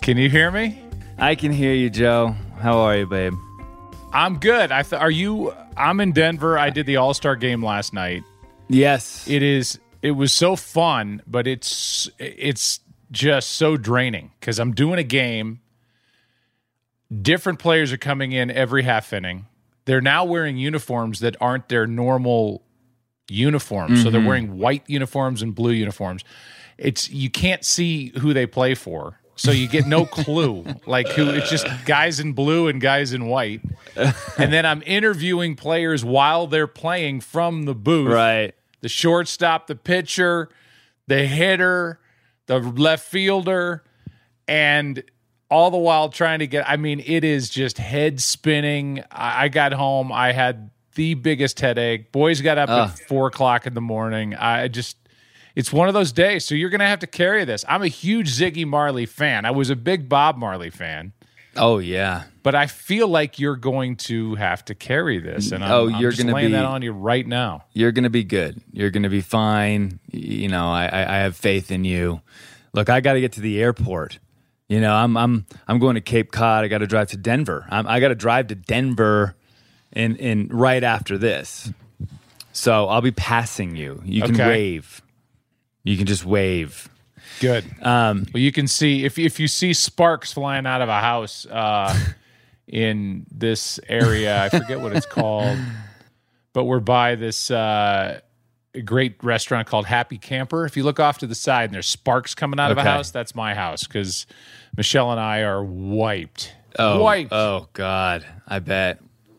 Can you hear me? I can hear you, Joe. How are you, babe? I'm good. I'm in Denver. I did the All-Star game last night. Yes. It was so fun, but it's just so draining because I'm doing a game. Different players are coming in every half inning. They're now wearing uniforms that aren't their normal uniforms. So they're wearing white uniforms and blue uniforms. You can't see who they play for. So you get no clue, it's just guys in blue and guys in white. And then I'm interviewing players while they're playing from the booth. Right. The shortstop, the pitcher, the hitter, the left fielder, and all the while trying to get, it is just head spinning. I got home. I had the biggest headache. Boys got up at 4 o'clock in the morning. It's one of those days. So you're going to have to carry this. I'm a huge Ziggy Marley fan. I was a big Bob Marley fan. Oh, yeah. But I feel like you're going to have to carry this. And I'm just laying that on you right now. You're going to be good. You're going to be fine. You know, I have faith in you. Look, I got to get to the airport. You know, I'm going to Cape Cod. I got to drive to Denver. I got to drive to Denver in right after this. So I'll be passing you. You can wave. You can just wave. Good. Well, you can see if you see sparks flying out of a house in this area. I forget what it's called, but we're by this great restaurant called Happy Camper. If you look off to the side and there's sparks coming out of a house, that's my house because Michelle and I are wiped. Wiped. Oh God, I bet.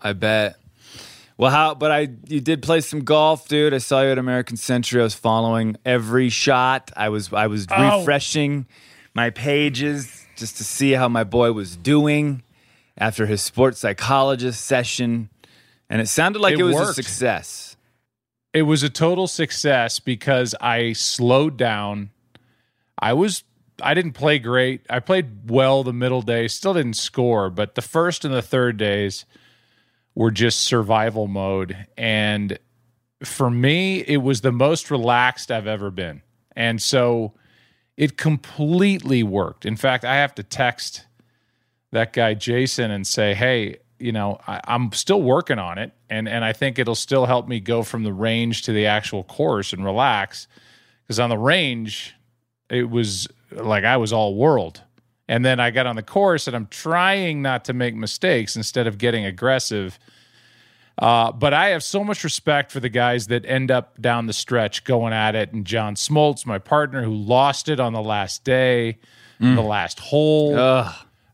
Well, you did play some golf, dude. I saw you at American Century. I was following every shot. I was refreshing my pages just to see how my boy was doing after his sports psychologist session, and it sounded like it was a success. It was a total success because I slowed down. I didn't play great. I played well the middle days, still didn't score, but the first and the third days were just survival mode. And for me, it was the most relaxed I've ever been. And so it completely worked. In fact, I have to text that guy, Jason, and say, hey, you know, I'm still working on it. And I think it'll still help me go from the range to the actual course and relax. Because on the range, it was like I was all world. And then I got on the course, and I'm trying not to make mistakes instead of getting aggressive. But I have so much respect for the guys that end up down the stretch going at it. And John Smoltz, my partner, who lost it on the last day, the last hole.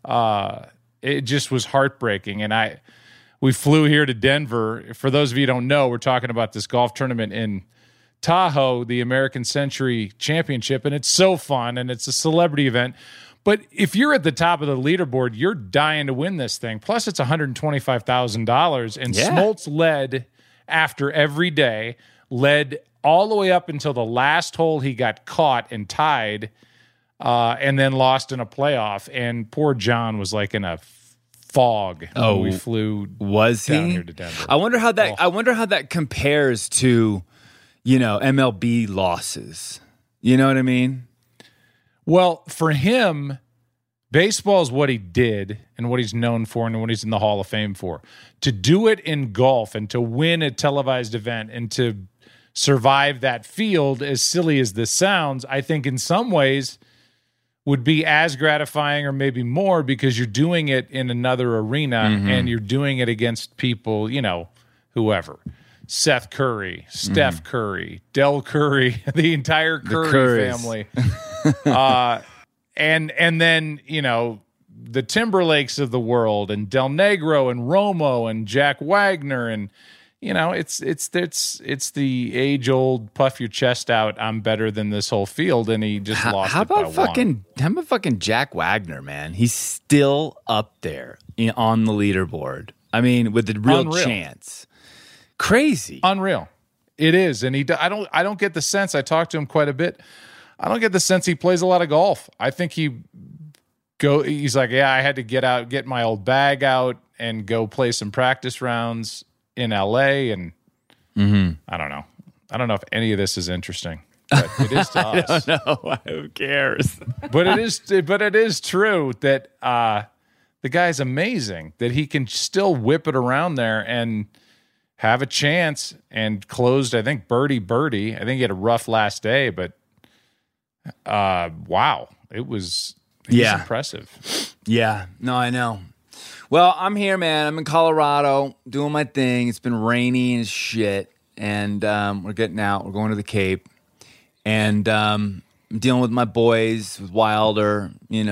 It just was heartbreaking. And we flew here to Denver. For those of you who don't know, we're talking about this golf tournament in Tahoe, the American Century Championship, and it's so fun, and it's a celebrity event. But if you're at the top of the leaderboard, you're dying to win this thing. Plus, it's $125,000. And Smoltz led after every day, led all the way up until the last hole he got caught and tied, and then lost in a playoff. And poor John was like in a fog when we flew down here to Denver. I wonder how that compares to, you know, MLB losses. You know what I mean? Well, for him, baseball is what he did and what he's known for and what he's in the Hall of Fame for. To do it in golf and to win a televised event and to survive that field, as silly as this sounds, I think in some ways would be as gratifying or maybe more because you're doing it in another arena and you're doing it against people, you know, whoever. Seth Curry, Steph Curry, Del Curry, the entire Curry family. And then, you know, the Timberlakes of the world and Del Negro and Romo and Jack Wagner. And, you know, it's the age-old puff your chest out, I'm better than this whole field. And he just lost how it by about fucking, one. How about fucking Jack Wagner, man? He's still up there on the leaderboard. I mean, with the real chance. Crazy. Unreal. It is. And I don't get the sense, I talked to him quite a bit, I don't get the sense he plays a lot of golf. I think he's like, yeah, I had to get my old bag out and go play some practice rounds in LA. And I don't know. I don't know if any of this is interesting. but it is to us. No, who cares? But it is true that the guy's amazing, that he can still whip it around there and have a chance, and closed, I think, birdie. I think he had a rough last day, but wow, it was impressive. Yeah, no, I know. Well, I'm here, man. I'm in Colorado doing my thing. It's been rainy as shit, and we're getting out. We're going to the Cape, and I'm dealing with my boys, with Wilder,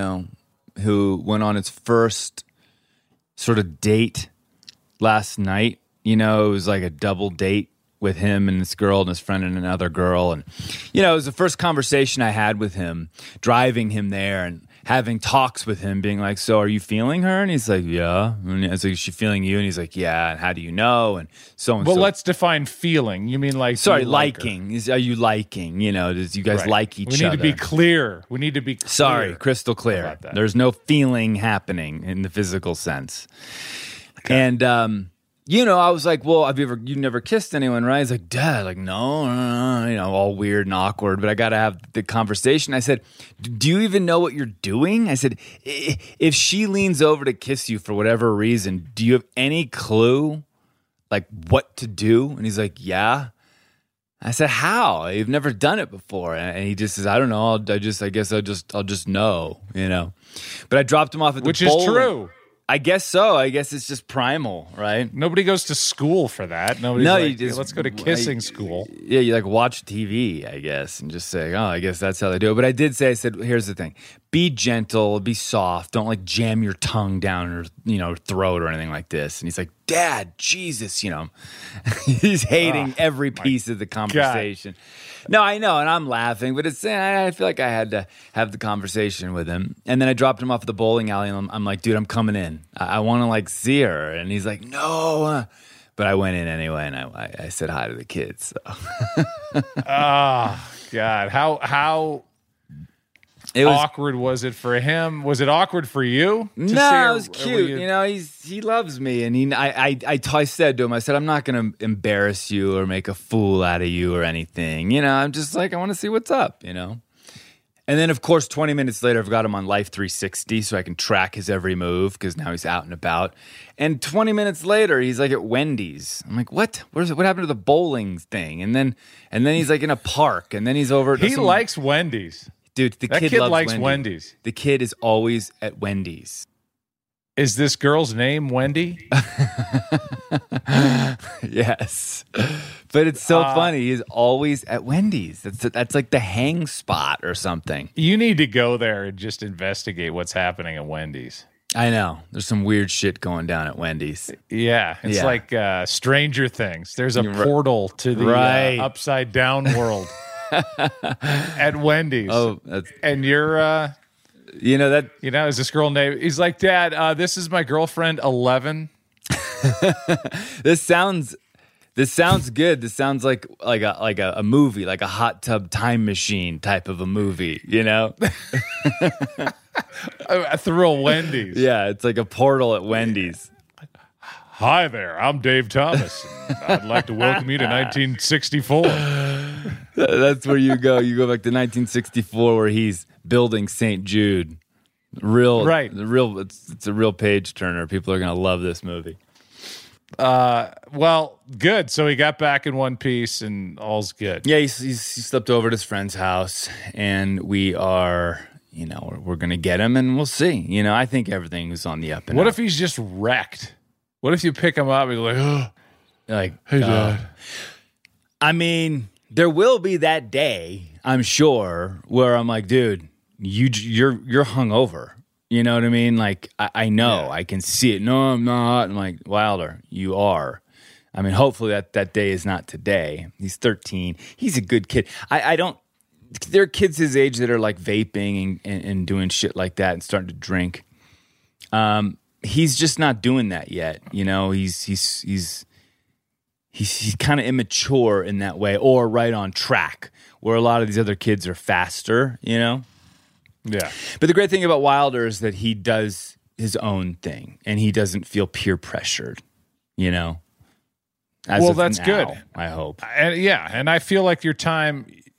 who went on his first sort of date last night. It was like a double date with him and this girl and his friend and another girl. And, it was the first conversation I had with him, driving him there and having talks with him, being like, so are you feeling her? And he's like, yeah. And I was like, is she feeling you? And he's like, yeah. And how do you know? And so on. Well, let's define feeling. You mean like... Sorry, liking. Are you liking? Does you guys like each other? We need to be clear. Sorry, crystal clear. There's no feeling happening in the physical sense. Okay. And... I was like, well, you never kissed anyone, right? He's like, Dad, like, no, all weird and awkward, but I got to have the conversation. I said, do you even know what you're doing? I said, if she leans over to kiss you for whatever reason, do you have any clue, like, what to do? And he's like, yeah. I said, how? You've never done it before. And he just says, I don't know. I guess I'll just know, But I dropped him off at the Which is true. I guess so. I guess it's just primal, right? Nobody goes to school for that. Let's go to kissing school. Yeah, you watch TV, I guess, and just say, oh, I guess that's how they do it. But I said, here's the thing. Be gentle, be soft. Don't jam your tongue down your throat or anything like this. And he's like, Dad, Jesus, he's hating every piece of the conversation. God. No, I know, and I'm laughing, but I feel like I had to have the conversation with him. And then I dropped him off at the bowling alley, and I'm like, dude, I'm coming in. I want to see her. And he's like, no. But I went in anyway, and I said hi to the kids. So. Oh, God. How awkward was it for him? Was it awkward for you? No, it was cute. He loves me, and I said to him, I said, I'm not going to embarrass you or make a fool out of you or anything. I'm just like, I want to see what's up. And then, of course, 20 minutes later, I've got him on Life 360 so I can track his every move because now he's out and about. And 20 minutes later, he's at Wendy's. I'm like, what? What happened to the bowling thing? And then he's in a park, and then he's over. He likes Wendy's. Dude, that kid likes Wendy's. The kid is always at Wendy's. Is this girl's name Wendy? Yes. But it's so funny. He's always at Wendy's. That's like the hang spot or something. You need to go there and just investigate what's happening at Wendy's. I know. There's some weird shit going down at Wendy's. Yeah. It's like Stranger Things. There's a portal to the upside down world. At Wendy's. Oh, and you're is this girl named? He's like, Dad, this is my girlfriend 11. This sounds good. This sounds like a movie, like a hot tub time machine type of a movie, Through a Wendy's. Yeah, it's like a portal at Wendy's. Hi there, I'm Dave Thomas. I'd like to welcome you to 1964. That's where you go. You go back to 1964 where he's building St. Jude. It's a real page turner. People are going to love this movie. Well, good. So he got back in one piece and all's good. Yeah, he slept over at his friend's house, and we are... we're going to get him, and we'll see. I think everything is on the up and up. What if he's just wrecked? What if you pick him up and you're like, hey, Dad. I mean, there will be that day, I'm sure, where I'm like, dude, you're hungover. You know what I mean? Like, I know. Yeah. I can see it. No, I'm not. I'm like, Wilder, you are. I mean, hopefully that day is not today. He's 13. He's a good kid. I don't... There are kids his age that are like vaping and doing shit like that and starting to drink. He's just not doing that yet. He's kind of immature in that way, or right on track, where a lot of these other kids are faster, Yeah. But the great thing about Wilder is that he does his own thing, and he doesn't feel peer pressured, Well, that's now, good. I hope. And I feel like your time...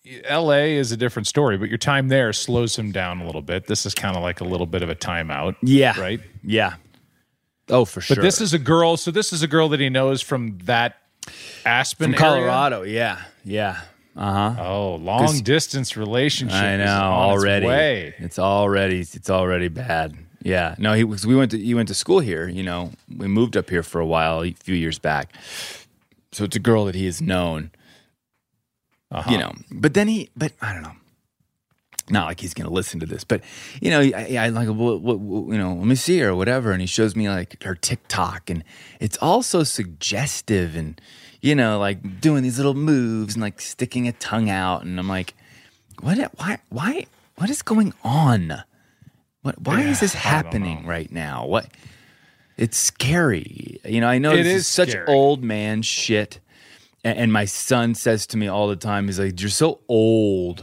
LA is a different story, but your time there slows him down a little bit. This is kind of like a little bit of a timeout. Yeah. Right? Yeah. Oh, for sure. But this is a girl. So this is a girl that he knows from that Aspen from Colorado. area? Yeah. Uh-huh. Oh, long distance relationship. I know, already. It's already bad. Yeah. No, he went to school here, you know. We moved up here for a while, a few years back. So it's a girl that he has known. You know. But I don't know. Not like he's going to listen to this, but you know, I like, what, you know, let me see her or whatever, and he shows me like her TikTok, and it's all so suggestive, and you know, like doing these little moves and like sticking a tongue out, and I'm like, why, what is going on? Why is this happening right now? What? It's scary, you know. I know this is such old man shit, and my son says to me all the time, he's like, "You're so old."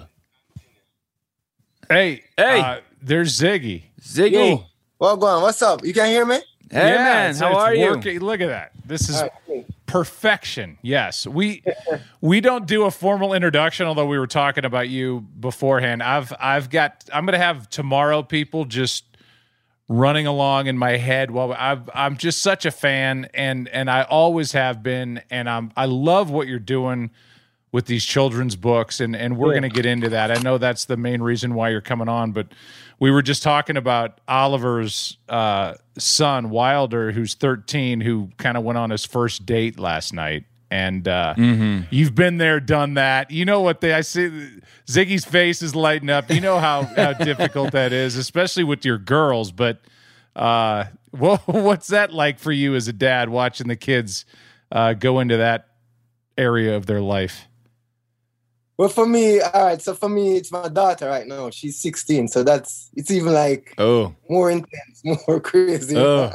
Hey, there's Ziggy. Ziggy. Well, go on. What's up? You can hear me? Hey, man. How are you? Look at that. This is perfection. Yes. We don't do a formal introduction, although we were talking about you beforehand. I'm going to have tomorrow people just running along in my head while I'm just such a fan, and I always have been, and I love what you're doing with these children's books, and we're going to get into that. I know that's the main reason why you're coming on, but we were just talking about Oliver's son, Wilder, who's 13, who kind of went on his first date last night. And you've been there, done that. You know what I see. Ziggy's face is lighting up. You know how difficult that is, especially with your girls. But what's that like for you as a dad, watching the kids go into that area of their life? Well, for me, all right. So for me, it's my daughter right now. She's 16, so it's even like more intense, more crazy.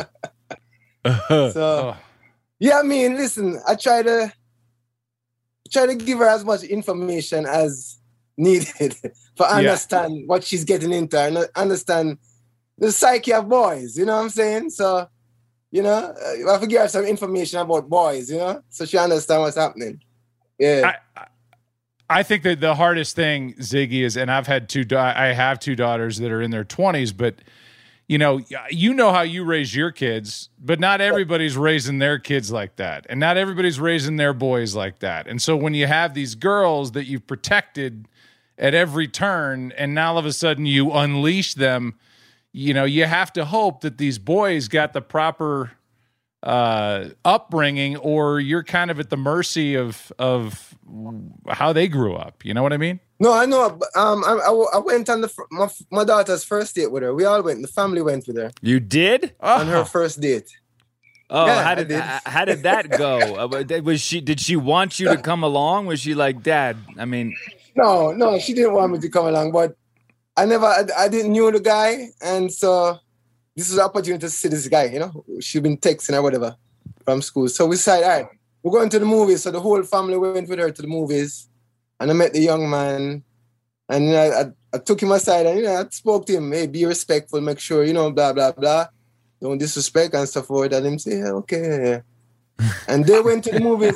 Yeah, I mean, listen, I try to give her as much information as needed for understand what she's getting into and understand the psyche of boys. You know what I'm saying? So, you know, I have to give her some information about boys. You know, so she understands what's happening. Yeah. I think that the hardest thing, Ziggy, is, and I have two daughters that are in their 20s, but you know how you raise your kids, but not everybody's raising their kids like that, and not everybody's raising their boys like that. And so when you have these girls that you've protected at every turn, and now all of a sudden you unleash them, you know, you have to hope that these boys got the proper upbringing, or you're kind of at the mercy of how they grew up. You know what I mean? No, I know. I went on my daughter's first date with her. We all went. The family went with her. You did? On her first date. Oh, yeah, how did that go? Did she want you to come along? Was she like, Dad? I mean, no, she didn't want me to come along. But I didn't know the guy, and so this was an opportunity to see this guy. You know, she'd been texting or whatever from school. So we decided, all right, we're going to the movies. So the whole family went with her to the movies, and I met the young man, and I took him aside, and I spoke to him. Hey, be respectful, make sure, blah blah blah, don't disrespect and stuff forward. And him say, yeah, okay. And they went to the movies,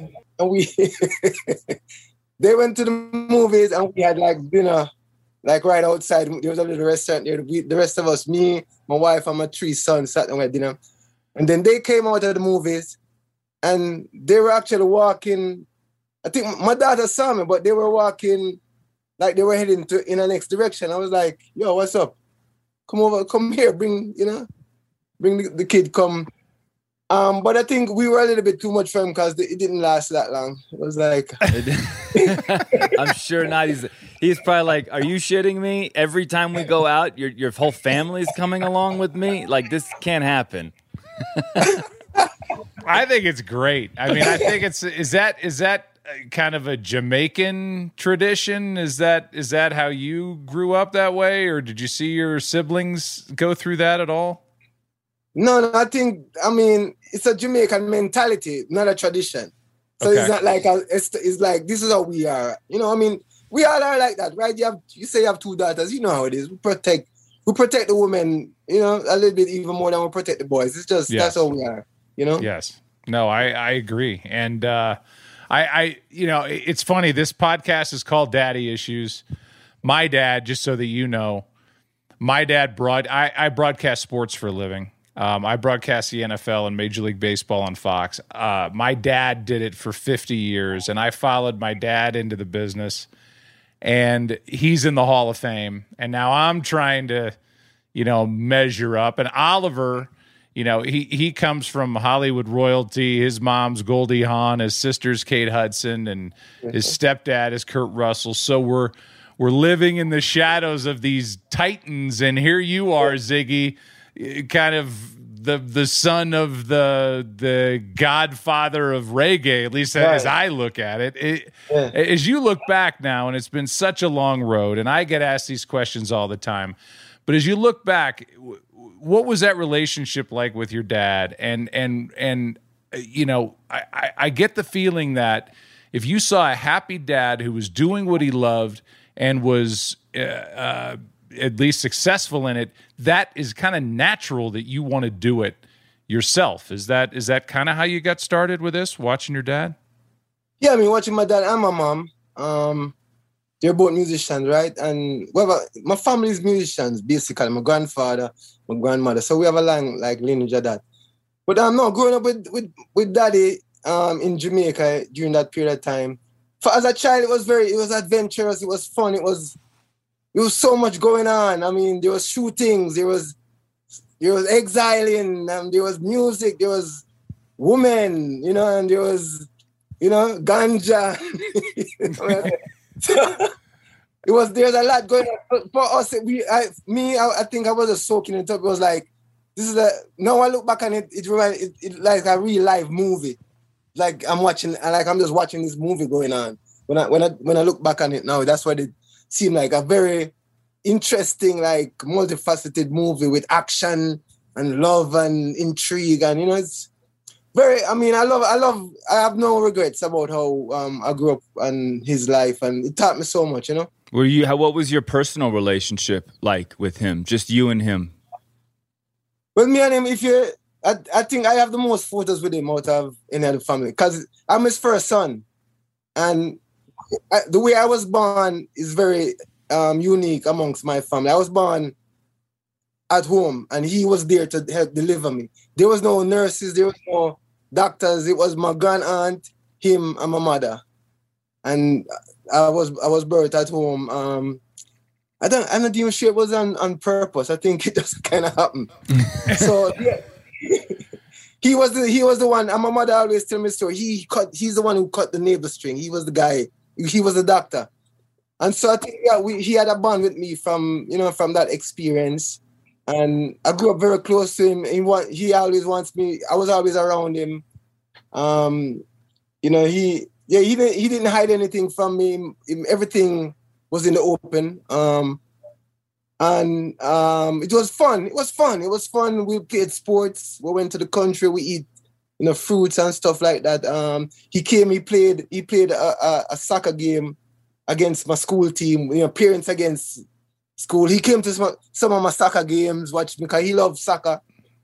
they went to the movies, and we had like dinner, like right outside. There was a little restaurant there. The rest of us, me, my wife, and my 3 sons, sat down at dinner. And then they came out of the movies, and they were actually walking. I think my daughter saw me, but they were walking like they were heading in the next direction. I was like, yo, what's up? Come here, bring the kid, come. But I think we were a little bit too much for him because it didn't last that long. It was like... I'm sure not. He's probably like, are you shitting me? Every time we go out, your whole family's coming along with me? Like, this can't happen. I think it's great. I mean, I think is that kind of a Jamaican tradition? Is that how you grew up that way, or did you see your siblings go through that at all? No, I mean, it's a Jamaican mentality, not a tradition. So okay. It's not like it's like this is how we are. You know, I mean, we all are like that, right? You say you have 2 daughters. You know how it is. We protect the women, a little bit even more than we protect the boys. It's just That's how we are. You know. Yes. No, I agree, and It's funny. This podcast is called Daddy Issues. My dad, just so that you know, my dad I broadcast sports for a living. I broadcast the NFL and Major League Baseball on Fox. My dad did it for 50 years, and I followed my dad into the business, and he's in the Hall of Fame. And now I'm trying to, measure up. And Oliver, he comes from Hollywood royalty. His mom's Goldie Hawn, his sister's Kate Hudson, and his stepdad is Kurt Russell. So we're living in the shadows of these titans, and here you are, Ziggy, kind of the son of the godfather of reggae, at least as I look at it. As you look back now, and it's been such a long road, and I get asked these questions all the time, but as you look back, what was that relationship like with your dad? And I get the feeling that if you saw a happy dad who was doing what he loved and was at least successful in it, that is kind of natural that you want to do it yourself. Is that kind of how you got started with this, watching your dad? Yeah, I mean, watching my dad and my mom. They're both musicians, right? And my family is musicians, basically. My grandfather, my grandmother. So we have a long lineage of that. But no, growing up with daddy in Jamaica during that period of time. As a child, it was adventurous. It was fun. It was so much going on. I mean, there was shootings, there was exiling, there was music, there was women, and there was, ganja. There's a lot going on. For us, I think I was just soaking it up. It was like, now I look back on it, it like a real life movie. Like I'm just watching this movie going on. When I look back on it now, that's what it seemed like, a very interesting, multifaceted movie with action and love and intrigue, and it's very. I mean, I have no regrets about how I grew up and his life, and it taught me so much. What was your personal relationship like with him? Just you and him? Well, me and him, I think I have the most photos with him out of any other family because I'm his first son, and the way I was born is very unique amongst my family. I was born at home, and he was there to help deliver me. There was no nurses, there was no doctors. It was my grand aunt, him, and my mother. And I was birthed at home. I'm not even sure it was on purpose. I think it just kind of happened. So yeah. He was the one, and my mother always tell me the story. He's the one who cut the navel string. He was the guy. He was the doctor. And so I think he had a bond with me from that experience. And I grew up very close to him. He always wants me. I was always around him. He didn't hide anything from me. Everything was in the open. It was fun. It was fun. We played sports. We went to the country. We eat, fruits and stuff like that. He came. He played a soccer game against my school team. Parents against school. He came to some of my soccer games. Watched me because he loved soccer.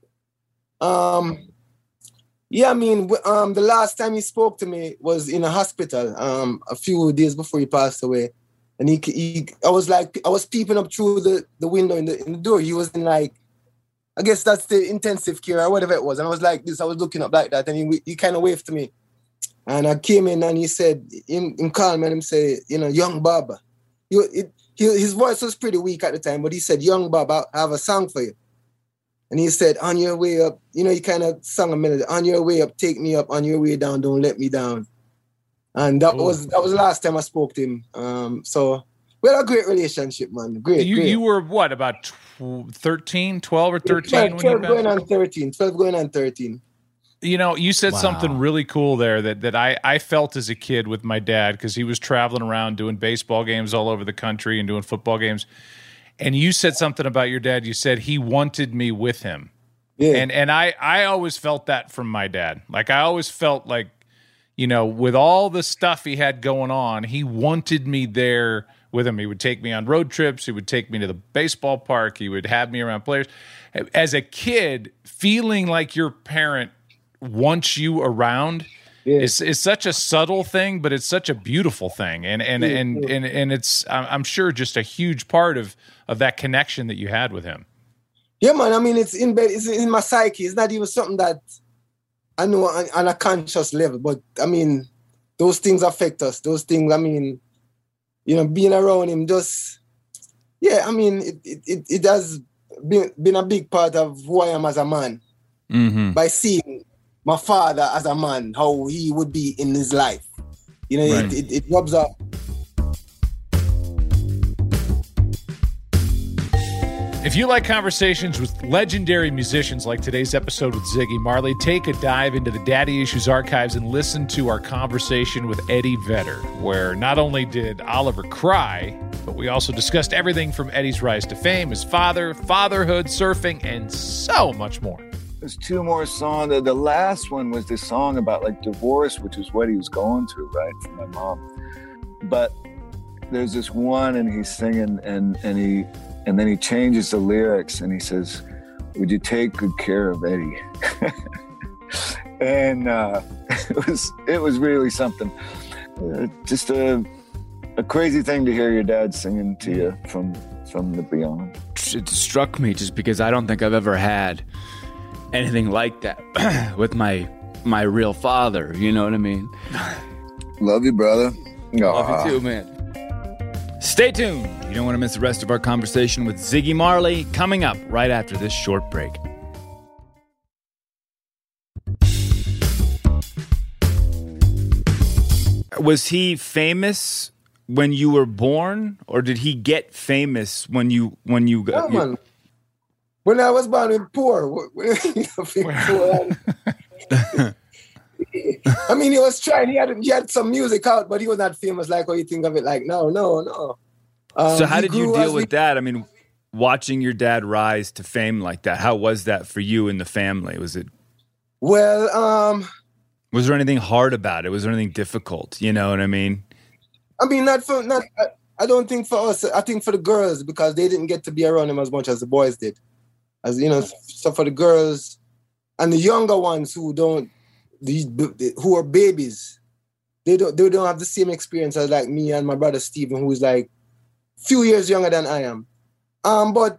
Yeah, I mean, the last time he spoke to me was in a hospital. A few days before he passed away. And I was peeping up through the window in the door. He was in I guess that's the intensive care or whatever it was. And I was like this, I was looking up like that. And he kind of waved to me. And I came in and he said, him called me and him say, young Bob. His voice was pretty weak at the time, but he said, young Bob, I have a song for you. And he said, on your way up, he kind of sang a melody, on your way up, take me up, on your way down, don't let me down. And that was the last time I spoke to him. So we had a great relationship, man. Great. You were what, about 13, 12 or 13? 12 going on 13. 12 going on 13. You said something really cool there that I felt as a kid with my dad, because he was traveling around doing baseball games all over the country and doing football games. And you said something about your dad. You said he wanted me with him. Yeah. And I always felt that from my dad. Like, I always felt like, with all the stuff he had going on, he wanted me there with him. He would take me on road trips. He would take me to the baseball park. He would have me around players. As a kid, feeling like your parent wants you around Yeah. It's such a subtle thing, but it's such a beautiful thing, and it's I'm sure just a huge part of that connection that you had with him. Yeah, man. I mean, it's in my psyche. It's not even something that I know on a conscious level, but I mean, those things affect us. Those things, I mean, you know, being around him just, yeah, I mean, it has been a big part of who I am as a man. Mm-hmm. By seeing my father as a man, how he would be in his life. You know, Right. it rubs off. If you like conversations with legendary musicians like today's episode with Ziggy Marley, take a dive into the Daddy Issues archives and listen to our conversation with Eddie Vedder, where not only did Oliver cry, but we also discussed everything from Eddie's rise to fame, his father, fatherhood, surfing, and so much more. There's two more songs. The last one was this song about like divorce, which is what he was going through, right, from my mom. But there's this one, and he's singing, and then he changes the lyrics, and he says, "Would you take good care of Eddie?" And it was really something. Just a crazy thing to hear your dad singing to you from the beyond. It struck me just because I don't think I've ever had anything like that with my real father. You know what I mean? Love you, brother. Love you too, man. Stay tuned. You don't want to miss the rest of our conversation with Ziggy Marley coming up right after this short break. Was he famous when you were born, or did he get famous when you got? Yeah, man. When I was born in poor, I mean, he was trying. He had some music out, but he was not famous like how you think of it. Like, no. So how did you grew deal as with that? I mean, watching your dad rise to fame like that, how was that for you and the family? Was it? Well, Was there anything hard about it? Was there anything difficult? You know what I mean? I mean, I don't think for us. I think for the girls, because they didn't get to be around him as much as the boys did. As you know, so for the girls and the younger ones who are babies, they don't have the same experience as like me and my brother Stephen, who is like few years younger than I am. But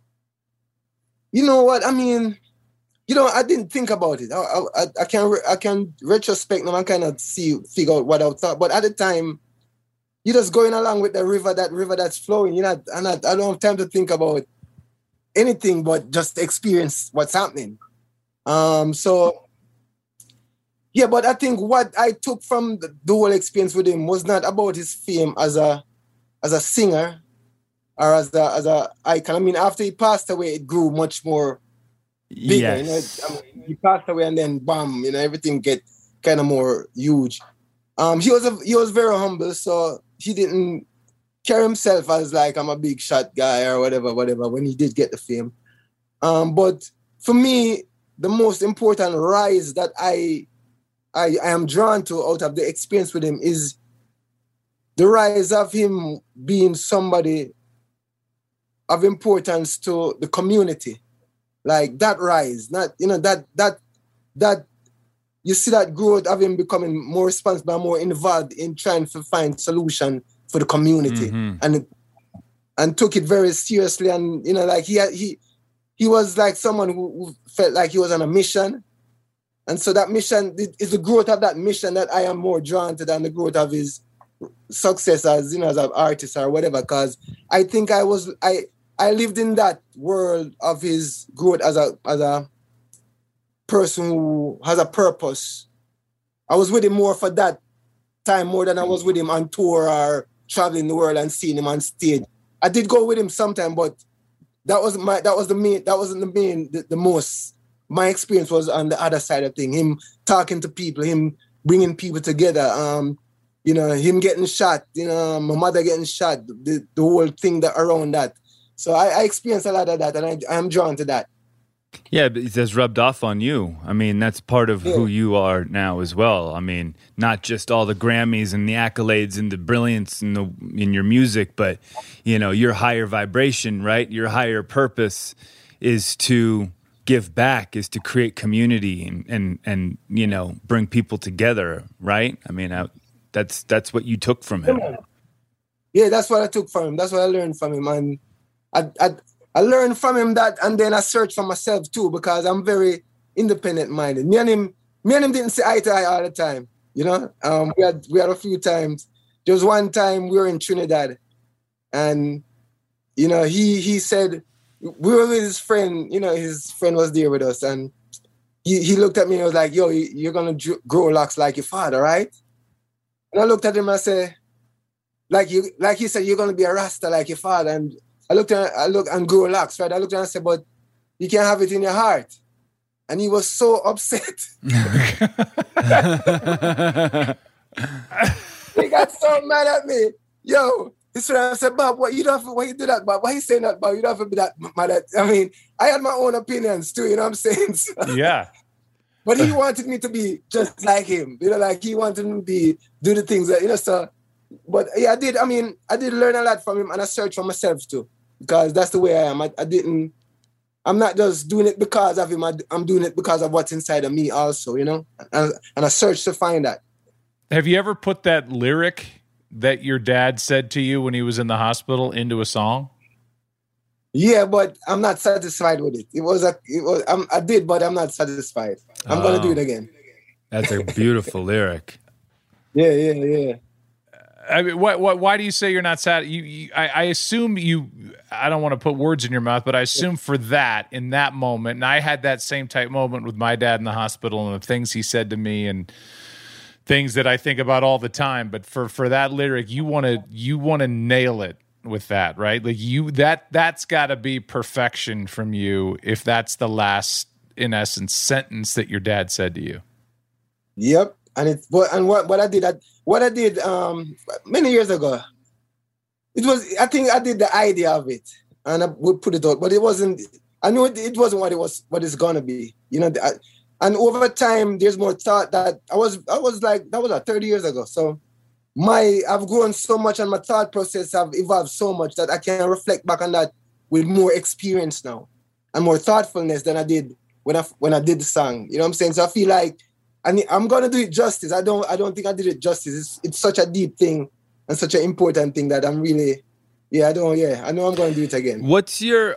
you know what? I mean, you know, I didn't think about it. I can retrospect now and kind of figure out what I thought. But at the time, you're just going along with the river that's flowing. I don't have time to think about anything but just experience what's happening. So yeah, but I think what I took from the whole experience with him was not about his fame as a singer or as a icon. I mean, after he passed away, it grew much more bigger. Yes. You know, I mean, he passed away and then bam, you know, everything get kind of more huge. He was very humble, so he didn't carry himself as like I'm a big shot guy or whatever when he did get the fame. But for me, the most important rise that I am drawn to out of the experience with him is the rise of him being somebody of importance to the community. Like that rise, not, you know, that you see that growth of him becoming more responsible, more involved in trying to find solution for the community, and took it very seriously. And, you know, like he was like someone who felt like he was on a mission. And so that mission is the growth of that mission that I am more drawn to than the growth of his success as, you know, as an artist or whatever. Because I think I lived in that world of his growth as a person who has a purpose. I was with him more for that time more than I was with him on tour or traveling the world and seeing him on stage. I did go with him sometime, but that wasn't the most. My experience was on the other side of things. Him talking to people, him bringing people together. You know, him getting shot. You know, my mother getting shot. The whole thing that around that. So I experienced a lot of that, and I am drawn to that. Yeah, but it has rubbed off on you. I mean, that's part of who you are now as well. I mean, not just all the Grammys and the accolades and the brilliance in your music, but, you know, your higher vibration, right? Your higher purpose is to give back is to create community and you know, bring people together, right? I mean, that's what you took from him. Yeah, that's what I took from him. That's what I learned from him. And I learned from him that, and then I searched for myself too, because I'm very independent minded. Me and him didn't see eye to eye all the time. You know, we had a few times. There was one time we were in Trinidad, and you know, he said we were with his friend. You know, his friend was there with us, and he looked at me and was like, "Yo, you're gonna grow locks like your father, right?" And I looked at him and I said, like he said, you're gonna be a Rasta like your father. And I looked and grow locks, right? I looked at him and said, but you can't have it in your heart. And he was so upset. He got so mad at me. Yo, his friend said, Bob, why you do that, Bob? Why you saying that, Bob? You don't have to be that mad at. I mean, I had my own opinions too, you know what I'm saying? So, yeah. But he wanted me to be just like him. You know, like he wanted me to do the things that, you know, so. But yeah, I did learn a lot from him, and I searched for myself too, because that's the way I am. I'm not just doing it because of him. I'm doing it because of what's inside of me also, you know? And I searched to find that. Have you ever put that lyric that your dad said to you when he was in the hospital into a song? Yeah, but I'm not satisfied with it. I did, but I'm not satisfied. I'm going to do it again. That's a beautiful lyric. Yeah. I mean, why do you say you're not sad? I assume you. I don't want to put words in your mouth, but I assume for that, in that moment, and I had that same type moment with my dad in the hospital, and the things he said to me, and things that I think about all the time. But for that lyric, you want to nail it with that, right? Like that's got to be perfection from you. If that's the last, in essence, sentence that your dad said to you. Yep. And what I did many years ago, I think I did the idea of it and I would put it out, but it wasn't. I knew it wasn't what it's gonna be, you know. And over time, there's more thought that I was like, that was like 30 years ago. So I've grown so much and my thought process have evolved so much that I can reflect back on that with more experience now and more thoughtfulness than I did when I did the song. You know what I'm saying? So I feel like. I'm gonna do it justice. I don't think I did it justice. It's such a deep thing and such an important thing that I'm really, I know I'm gonna do it again. What's your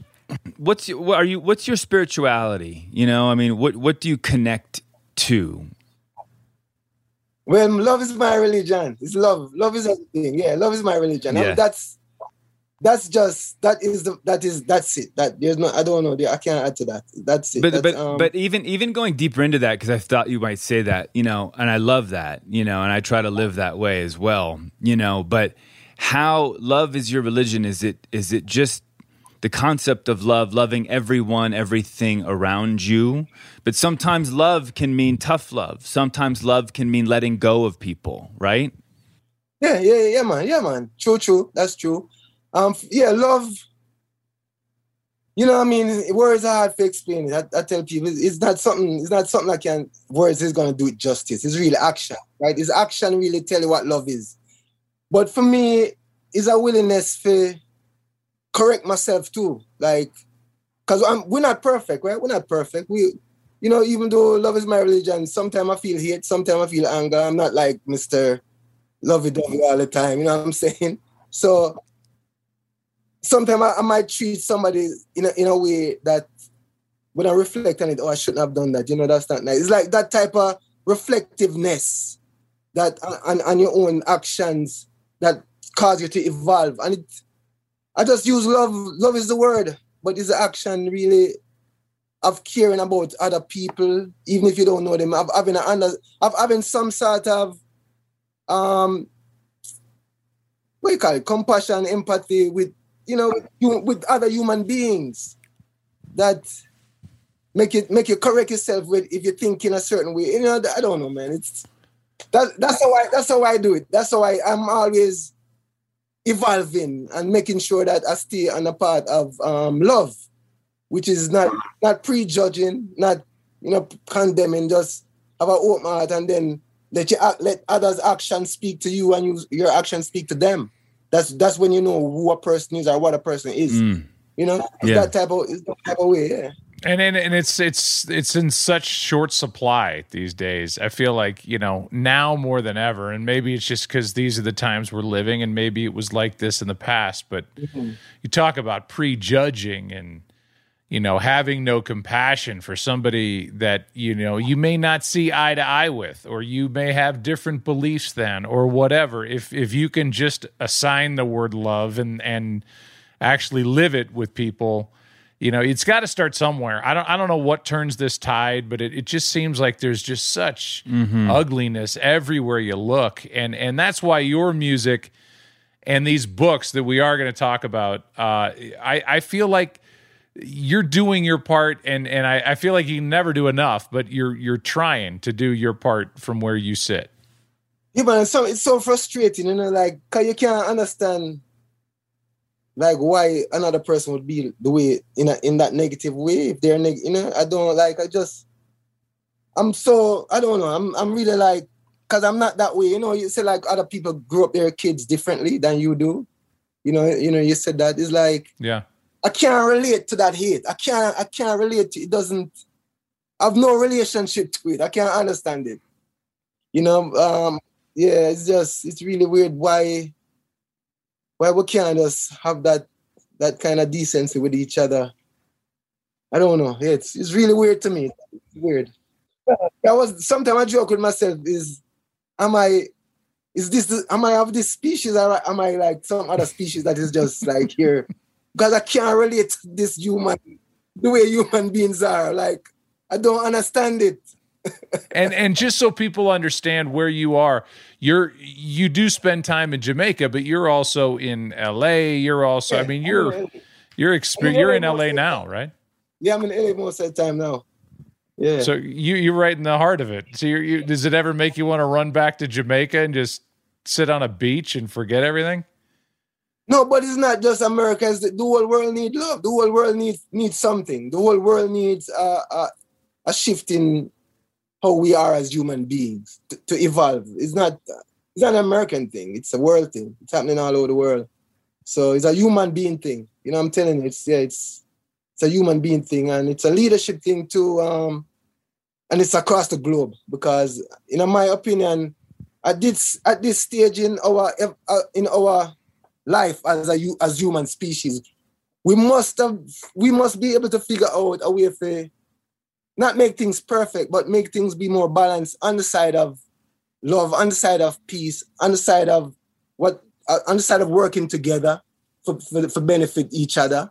spirituality? You know, I mean, what do you connect to? Well, love is my religion. It's love. Love is everything. Yeah, love is my religion. Yeah. That's it. That there's no, I don't know. I can't add to that. That's it. But even going deeper into that, because I thought you might say that, you know, and I love that, you know, and I try to live that way as well, you know. But how love is your religion? Is it just the concept of love, loving everyone, everything around you? But sometimes love can mean tough love. Sometimes love can mean letting go of people, right? Yeah, man. True. That's true. Love, you know, I mean, words are hard to explain. I tell people it's not something words is going to do it justice. It's really action, right? It's action really tell you what love is. But for me, it's a willingness to correct myself too. Like, because we're not perfect, right? We're not perfect. We, you know, even though love is my religion, sometimes I feel hate, sometimes I feel anger. I'm not like Mr. Lovey-dovey all the time, you know what I'm saying? So, sometimes I might treat somebody in a way that when I reflect on it, I shouldn't have done that. You know, that's not nice. It's like that type of reflectiveness that on your own actions that cause you to evolve. And I just use love. Love is the word, but it's the action really of caring about other people, even if you don't know them. Of having some sort of what you call it, compassion, empathy with, you know, with other human beings that make you correct yourself with if you think in a certain way. You know, I don't know, man. That's how I do it. That's how I'm always evolving and making sure that I stay on the path of love, which is not prejudging, not, you know, condemning, just have an open heart and then let others' actions speak to you and your actions speak to them. That's when you know who a person is or what a person is. You know, it's that type of way, yeah. And it's in such short supply these days. I feel like, you know, now more than ever, and maybe it's just because these are the times we're living, and maybe it was like this in the past. But you talk about prejudging and, you know, having no compassion for somebody that, you know, you may not see eye to eye with, or you may have different beliefs than, or whatever. If you can just assign the word love and actually live it with people. You know, it's got to start somewhere. I don't know what turns this tide, but it just seems like there's just such ugliness everywhere you look, and that's why your music and these books that we are going to talk about, I feel like you're doing your part, and I feel like you can never do enough, but you're trying to do your part from where you sit. Yeah, but it's so frustrating, you know, like, 'cause you can't understand. Like why another person would be the way in that negative way if they're you know, I don't like. I don't know. I'm really like, because I'm not that way. You know, you say like other people grow up their kids differently than you do. You know, you said that. It's like, yeah, I can't relate to that hate. I can't relate to it. Doesn't I have no relationship to it. I can't understand it. You know, yeah, it's really weird why we can't just have that kind of decency with each other. I don't know. It's really weird to me. It's weird. Sometimes I joke with myself, am I of this species, or am I like some other species that is just like here? Because I can't relate to this the way human beings are. Like, I don't understand it. and just so people understand where you are, you do spend time in Jamaica, but you're also in LA. You're also, I mean, you're in LA now, right? Yeah, I'm in LA most of the time now. Yeah. So you're right in the heart of it. So does it ever make you want to run back to Jamaica and just sit on a beach and forget everything? No, but it's not just America. It's the whole world needs love. The whole world needs something. The whole world needs a shift in how we are as human beings to evolve. It's not an American thing. It's a world thing. It's happening all over the world. So it's a human being thing. You know what I'm telling you? It's a human being thing, and it's a leadership thing too. And it's across the globe, because, in my opinion, at this stage in our life as human species, we must be able to figure out a way for not make things perfect, but make things be more balanced on the side of love, on the side of peace, on the side of working together for benefit each other.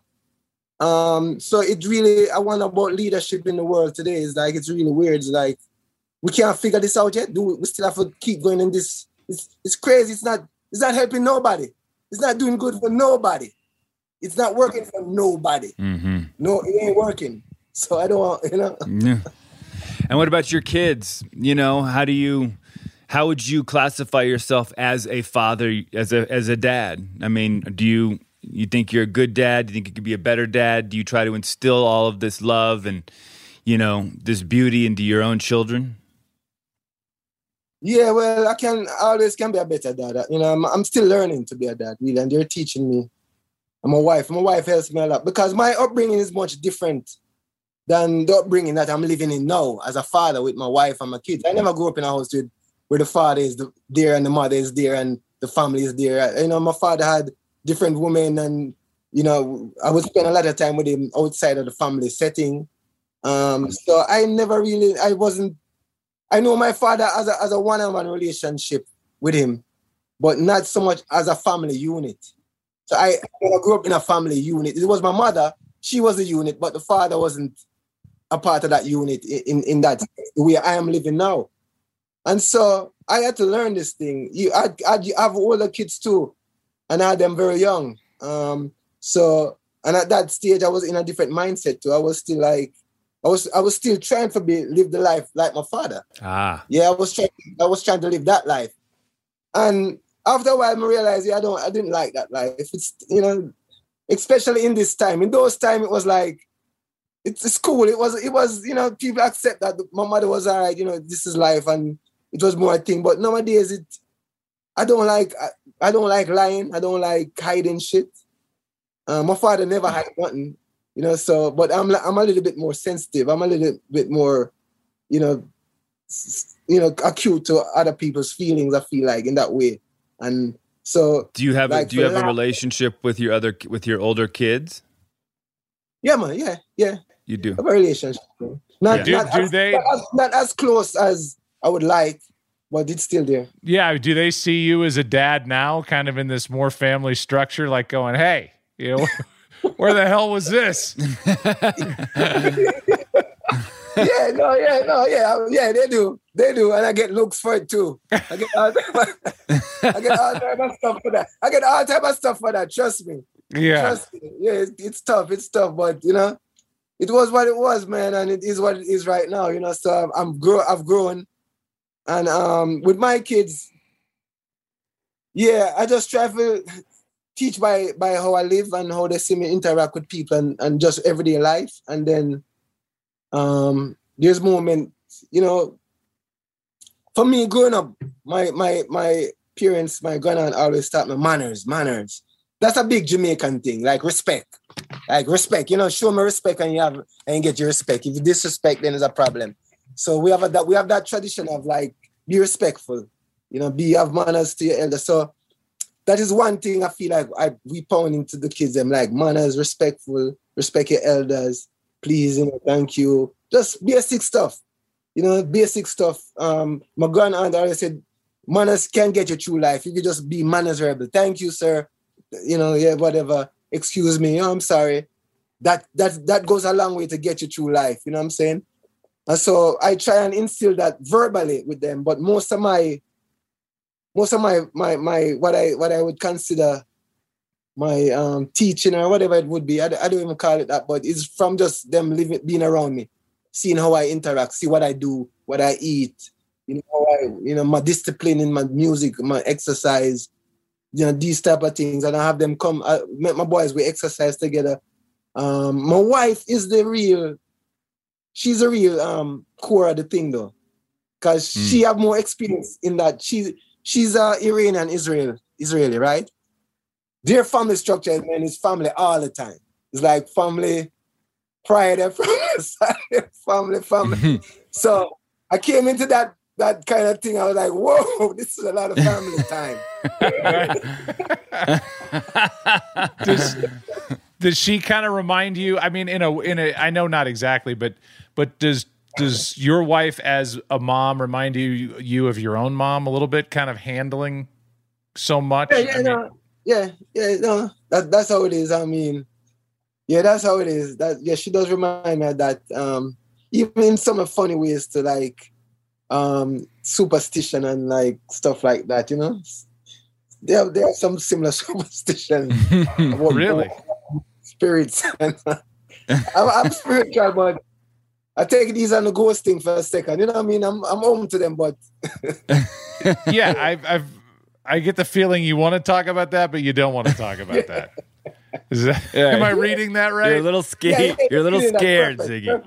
So it really, I wonder about leadership in the world today. It's like, it's really weird. It's like, we can't figure this out yet. We still have to keep going in this. It's crazy. It's not helping nobody. It's not doing good for nobody. It's not working for nobody. Mm-hmm. No, it ain't working. So I don't want, Yeah. And what about your kids? You know, how would you classify yourself as a father, as a dad? I mean, do you think you're a good dad? Do you think you could be a better dad? Do you try to instill all of this love and, you know, this beauty into your own children? Yeah, well, I always can be a better dad. You know, I'm still learning to be a dad, really, and they're teaching me. And my wife helps me a lot, because my upbringing is much different than the upbringing that I'm living in now as a father with my wife and my kids. I never grew up in a house where the father is there and the mother is there and the family is there. You know, my father had different women, and, you know, I would spend a lot of time with him outside of the family setting. So I never really, I know my father as a one-on-one relationship with him, but not so much as a family unit. So I grew up in a family unit. It was my mother, she was a unit, but the father wasn't a part of that unit in that the way I am living now. And so I had to learn this thing. I have older kids too, and I had them very young. So, and at that stage, I was in a different mindset too. I was still like, I was still trying to live the life like my father. Yeah, I was trying to live that life. And after a while, I realized, I didn't like that life. It's, you know, especially in this time. In those times, it was like, it's cool. It was, you know, people accept that my mother was all right, you know, this is life, and it was more a thing. But nowadays, I don't like lying. I don't like hiding shit. My father never hid nothing. You know, so, but I'm a little bit more sensitive. I'm a little bit more, you know, acute to other people's feelings, I feel like, in that way. And so, do you have like, a relationship with your older kids? Yeah, man. Yeah. You do. I have a relationship. Not as close as I would like, but it's still there. Yeah. Do they see you as a dad now, kind of in this more family structure, like going, hey, you know, where the hell was this? Yeah, they do, and I get looks for it too. I get all type of stuff for that. I get all type of stuff for that. Trust me. Yeah, trust me. Yeah, it's tough. It's tough, but you know, it was what it was, man, and it is what it is right now. You know, so I've grown, and with my kids, yeah, I just try to teach by how I live and how they see me interact with people and just everyday life, and then. There's moments, you know, for me growing up, my parents, my grandaunt always taught me manners. That's a big Jamaican thing, like respect. You know, show me respect and you get your respect. If you disrespect, then there's a problem. So we have that tradition of like, be respectful, you know, have manners to your elders. So that is one thing I feel like we pound into the kids, them like manners, respectful, respect your elders. Please, you know, thank you. Just basic stuff, you know, basic stuff. My grandaunt always said, manners can get you through life. You could just be manners rebel. Thank you, sir. You know, yeah, whatever. Excuse me. Oh, I'm sorry. That goes a long way to get you through life. You know what I'm saying? And so I try and instill that verbally with them. But most of my what I would consider my teaching or whatever it would be. I don't even call it that, but it's from just them being around me, seeing how I interact, see what I do, what I eat, you know, my discipline in my music, my exercise, you know, these type of things. And I have them come, I met my boys, we exercise together. My wife is she's the real core of the thing though, because she have more experience in that. She's Iranian Israeli, right? Their family structure, man, is family all the time. It's like family pride and family. So I came into that kind of thing. I was like, whoa, this is a lot of family time. Does she kind of remind you? I mean, in a I know not exactly, but does your wife as a mom remind you of your own mom a little bit, kind of handling so much? That's how it is. I mean, yeah, that's how it is. She does remind me of that. Even in some funny ways to like superstition and like stuff like that, you know. There are some similar superstitions. Really? Spirits. I'm spiritual, but I take these on the ghost thing for a second. You know what I mean? I'm home to them, but yeah, I get the feeling you want to talk about that, but you don't want to talk about that. Am I reading that right? You're a little scared. You're a little scared, Ziggy.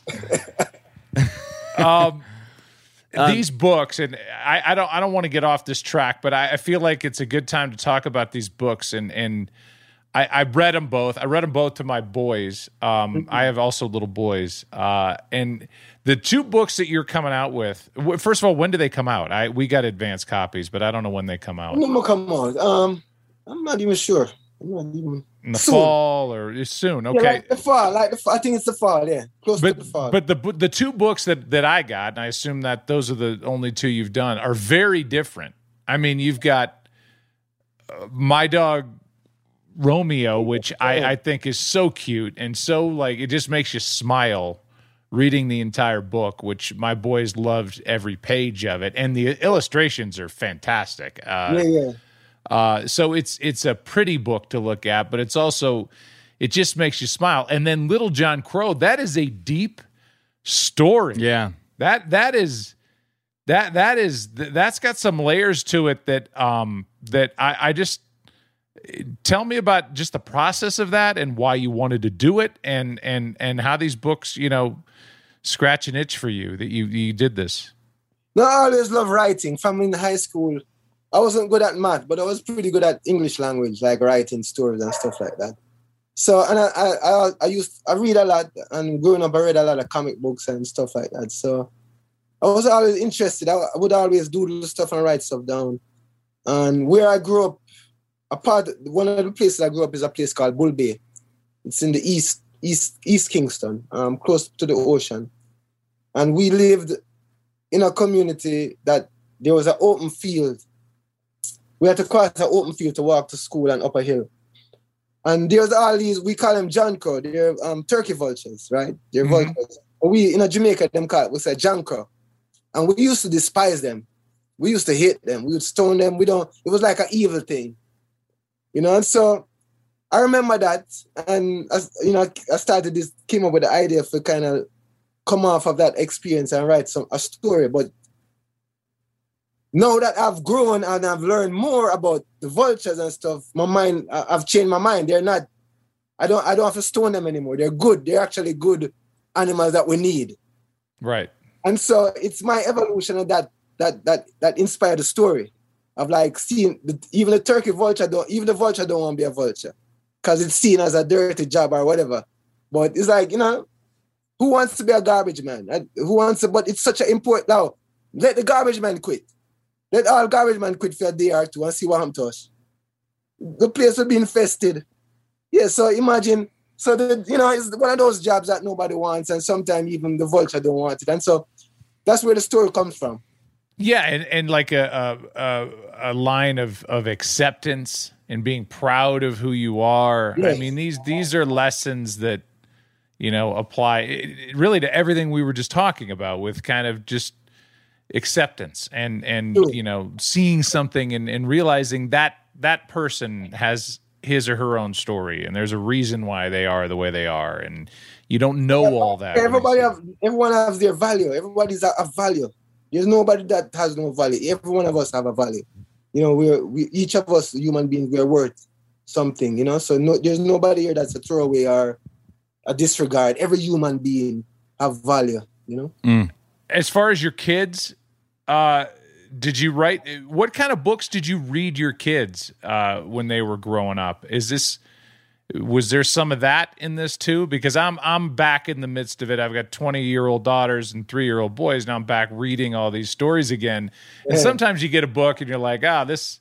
These books, and I don't want to get off this track, but I feel like it's a good time to talk about these books. And I read them both. I read them both to my boys. I have also little boys, and the two books that you're coming out with. First of all, when do they come out? We got advanced copies, but I don't know when they come out. When will come out? I'm not even sure. In the fall or soon? Okay, yeah, like the fall. I think it's the fall. Yeah, close to the fall. But the two books that I got, and I assume that those are the only two you've done, are very different. I mean, you've got My Dog Romeo, which I think is so cute and so like it just makes you smile reading the entire book, which my boys loved every page of it, and the illustrations are fantastic. So it's a pretty book to look at, but it just makes you smile. And then Little John Crow, that is a deep story. Yeah, that's got some layers to it that I just. Tell me about just the process of that and why you wanted to do it, and how these books, you know, scratch an itch for you that you did this. No, I always love writing. From in high school, I wasn't good at math, but I was pretty good at English language, like writing stories and stuff like that. So, and I read a lot, and growing up, I read a lot of comic books and stuff like that. So I was always interested. I would always do stuff and write stuff down. And where I grew up, one of the places I grew up is a place called Bull Bay. It's in the East Kingston, close to the ocean. And we lived in a community that there was an open field. We had to cross an open field to walk to school and up a hill. And there's all these, we call them Janko. They're turkey vultures, right? They're vultures. We, in Jamaica, we say Janko. And we used to despise them. We used to hate them. We would stone them. It was like an evil thing. And so I remember that. And, I came up with the idea for kind of come off of that experience and write a story. But now that I've grown and I've learned more about the vultures and stuff, I've changed my mind. They're not, I don't have to stone them anymore. They're good. They're actually good animals that we need. Right. And so it's my evolution of that inspired the story of like seeing even the turkey vulture the vulture don't want to be a vulture because it's seen as a dirty job or whatever. But it's like, who wants to be a garbage man? But it's such an important, now, let the garbage man quit. Let all garbage men quit for a day or two and see what happens to us. The place will be infested. Yeah, so imagine, it's one of those jobs that nobody wants, and sometimes even the vulture don't want it. And so that's where the story comes from. Yeah, and like a line of acceptance and being proud of who you are. Yes. I mean, these are lessons that, apply really to everything we were just talking about with kind of just acceptance and seeing something and realizing that person has his or her own story and there's a reason why they are the way they are, and you don't know all that. Everyone has their value. Everybody's a value. There's nobody that has no value. Every one of us have a value. We each of us human beings, we're worth something. So there's nobody here that's a throwaway or a disregard. Every human being have value. As far as your kids, did you write? What kind of books did you read your kids when they were growing up? Was there some of that in this too? Because I'm back in the midst of it. I've got 20-year-old daughters and 3-year-old boys. Now I'm back reading all these stories again. And sometimes you get a book and you're like, this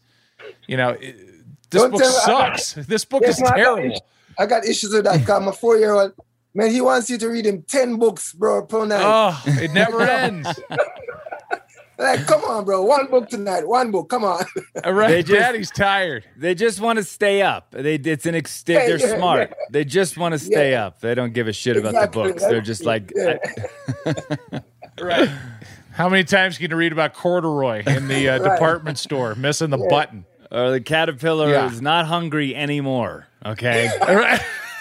book sucks. This book is terrible. I got issues with that because my 4-year-old, man, he wants you to read him 10 books, bro, per night. Oh, it never ends. Like, come on, bro. One book tonight. One book. Come on. All right. Daddy's tired. They just want to stay up. They're smart. Yeah. They just want to stay up. They don't give a shit about the books. They're just like... Right. How many times can you read about corduroy in the department store missing the button? Or the caterpillar is not hungry anymore. Okay? Right.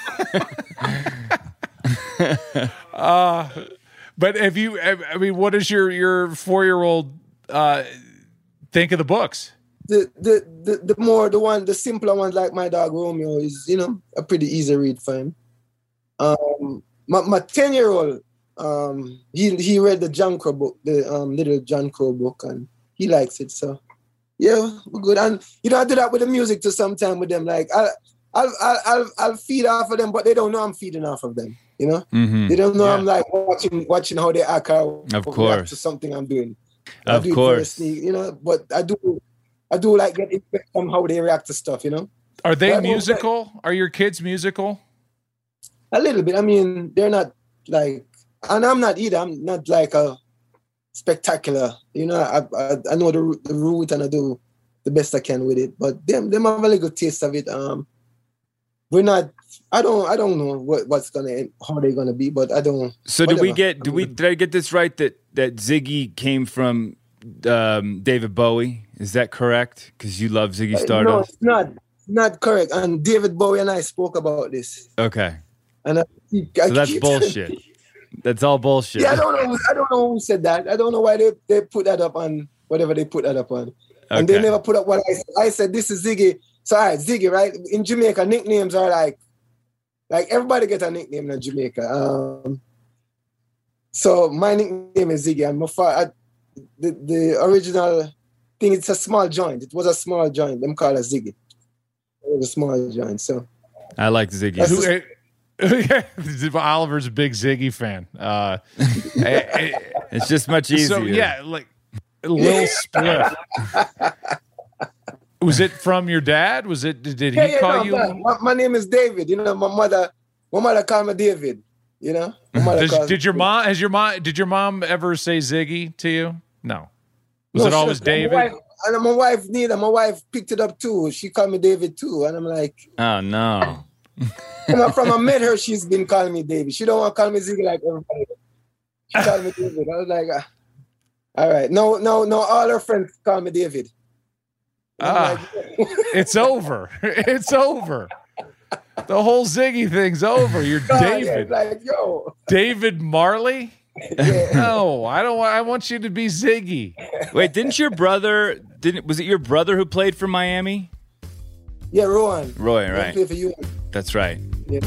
But what does your 4-year-old think of the books? The simpler ones, like my dog Romeo, is a pretty easy read for him. My 10-year-old, he read the John Crow book, the little John Crow book, and he likes it. So yeah, we're good. And I do that with the music too. Sometime with them, like I'll feed off of them, but they don't know I'm feeding off of them. Mm-hmm. They don't know I'm like watching how they act out of course to something I'm doing. Of course, but I do like get effect on how they react to stuff. Are they musical? Are your kids musical? A little bit. I mean, they're not like, and I'm not either. I'm not like a spectacular. I know the route and I do the best I can with it. But them have a really good taste of it. We're not. I don't know what's how they're gonna be, but I don't. So did I get this right that Ziggy came from David Bowie? Is that correct? Because you love Ziggy Stardust. No, it's not correct. And David Bowie and I spoke about this. Okay. And so that's bullshit. That's all bullshit. Yeah, I don't know who said that. I don't know why they put that up on whatever they put that up on. Okay. And they never put up what I said. I said this is Ziggy. So all right, Ziggy, right? In Jamaica, nicknames are like everybody gets a nickname in Jamaica. So my nickname is Ziggy. And the original thing, it's a small joint. It was a small joint. Them call it Ziggy. It was a small joint. So I like Ziggy. Oliver's a big Ziggy fan. It's just much easier. So yeah, like Lil Spliff. Was it from your dad? Was it? Did he call you? My name is David. You know, my mother called me David. You know, did your mom ever say Ziggy to you? No. Was it always David? My wife picked it up too. She called me David too, and I'm like, oh no. From I met her, she's been calling me David. She don't want to call me Ziggy like everybody. She called me David. I was like, all right, no, all her friends call me David. It's over. It's over. The whole Ziggy thing's over. You're David. Yeah, like, yo. David Marley? Yeah. No, I don't want. I want you to be Ziggy. Wait, was it your brother who played for Miami? Yeah, Roy, right. Play for you. That's right. Yeah.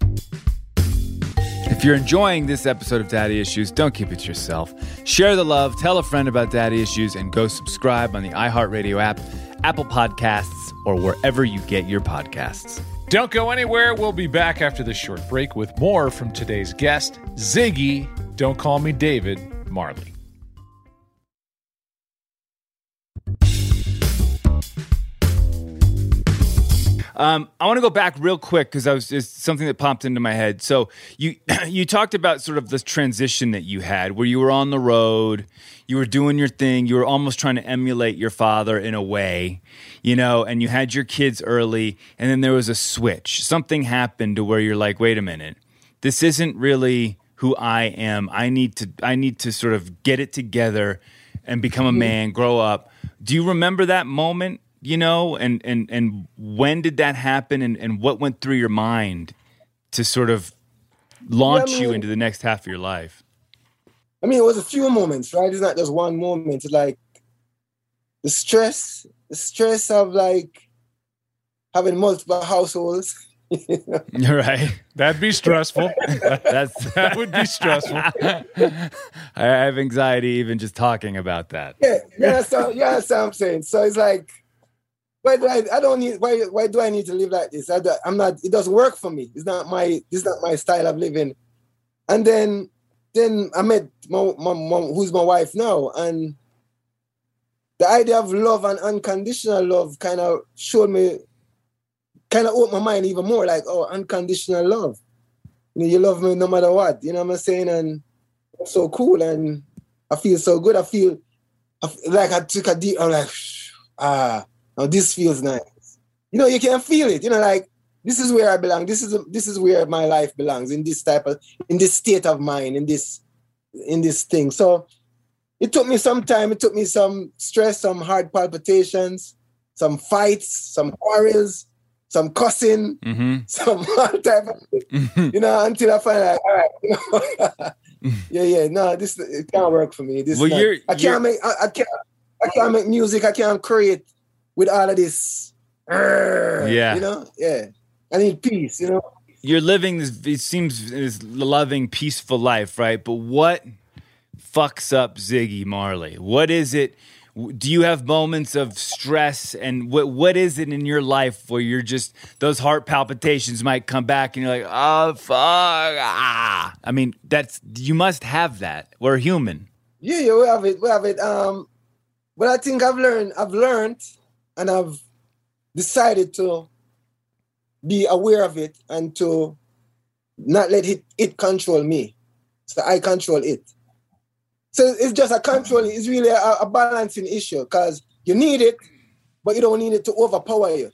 If you're enjoying this episode of Daddy Issues, don't keep it to yourself. Share the love, tell a friend about Daddy Issues, and go subscribe on the iHeartRadio app, Apple Podcasts, or wherever you get your podcasts. Don't go anywhere. We'll be back after this short break with more from today's guest, Ziggy. Don't call me David Marley. I want to go back real quick because it's something that popped into my head. So you talked about sort of this transition that you had where you were on the road, you were doing your thing, you were almost trying to emulate your father in a way, you know, and you had your kids early, and then there was a switch. Something happened to where you're like, wait a minute, this isn't really who I am. I need to sort of get it together and become a man, grow up. Do you remember that moment? You know, and when did that happen, and what went through your mind to sort of launch you into the next half of your life? I mean, it was a few moments, right? It's not just one moment. It's like the stress of like having multiple households. You're right. That'd be stressful. That would be stressful. I have anxiety even just talking about that. Yeah, so what I'm saying. So it's like, why do I need to live like this? I'm not. It doesn't work for me. This is not my style of living. And then I met my who's my wife now, and the idea of love and unconditional love kind of opened my mind even more. Like, oh, unconditional love. You love me no matter what. You know what I'm saying? And it's so cool, and I feel so good. I feel like I took a deep. I'm like, now this feels nice. You know, you can feel it. You know, like this is where I belong. This is where my life belongs, in this state of mind, in this thing. So it took me some time. It took me some stress, some heart palpitations, some fights, some quarrels, some cussing, some all type of thing, you know, until I find out, all right, you know, no, it can't work for me. I can't make music. I can't create with all of this. You know, I need peace, you know. You're living this loving, peaceful life, right? But what fucks up Ziggy Marley? What is it? Do you have moments of stress, and what is it in your life where you're just, those heart palpitations might come back and you're like, oh fuck, I mean, you must have that. We're human. Yeah, we have it. But I think I've learned and I've decided to be aware of it and to not let it control me. So I control it. So it's just a control. It's really a balancing issue because you need it, but you don't need it to overpower you.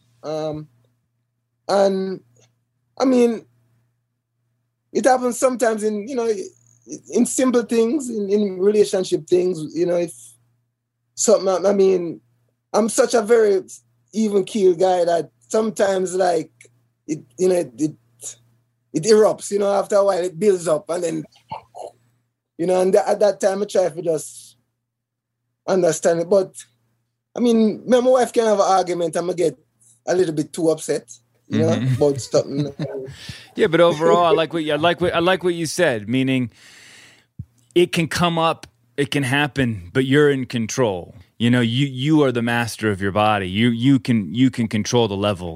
And I mean, it happens sometimes in, you know, in simple things, in relationship things, you know, if something, I mean, I'm such a very even keel guy that sometimes like it erupts, you know, after a while it builds up and then, you know, and at that time I try to just understand it. But I mean, my wife can have an argument and I get a little bit too upset, you know, about something. Yeah, but overall, I like what you said. Meaning, it can come up, it can happen, but you're in control. You know, you are the master of your body. You can control the levels.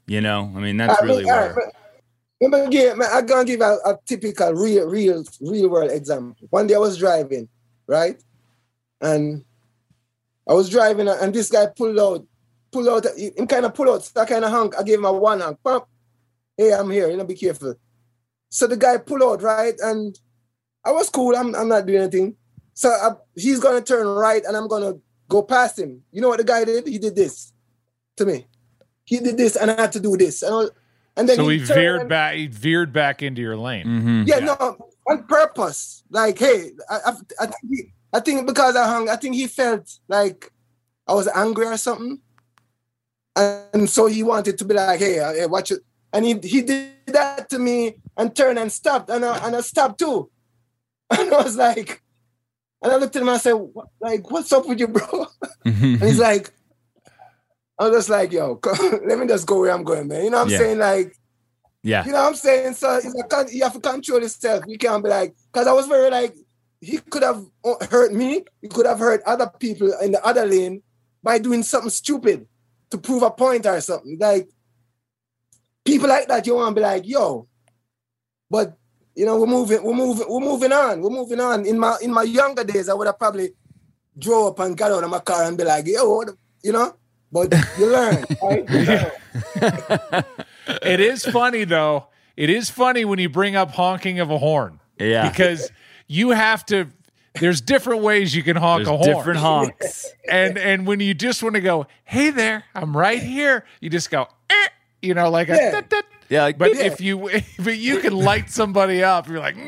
You know, I mean, that's really where. I'm gonna give a typical real world example. One day I was driving, right? And I was driving and this guy pulled out, him kind of pulled out, so I kind of honk. I gave him a one honk. Pump. Hey, I'm here, be careful. So the guy pulled out, right? And I was cool, I'm not doing anything. So he's gonna turn right and I'm gonna go past him. You know what the guy did? He did this to me. He did this and I had to do this. And then so he veered back. He veered back into your lane. Mm-hmm. Yeah, no, on purpose. Like, hey, I think because I hung, I think he felt like I was angry or something, and so he wanted to be like, hey, watch it. And he did that to me and turned and stopped, and I stopped too. And I was like, and I looked at him and I said, what's up with you, bro? And he's like, I was just like, yo, let me just go where I'm going, man. You know what I'm saying? Like, yeah. You know what I'm saying? So it's like, you have to control yourself. You can't be like, because I was very like, he could have hurt me. He could have hurt other people in the other lane by doing something stupid to prove a point or something. Like, people like that, you want to be like, yo, but, you know, we're moving on. We're moving on. In my younger days, I would have probably drove up and got out of my car and be like, yo, you know? But you learn, right? You learn. It is funny, though. It is funny when you bring up honking of a horn. Yeah. Because you have to, there's different ways you can honk a horn. Different honks. And when you just want to go, hey there, I'm right here, you just go, you know, like a yeah. Like, but if you can light somebody up, you're like,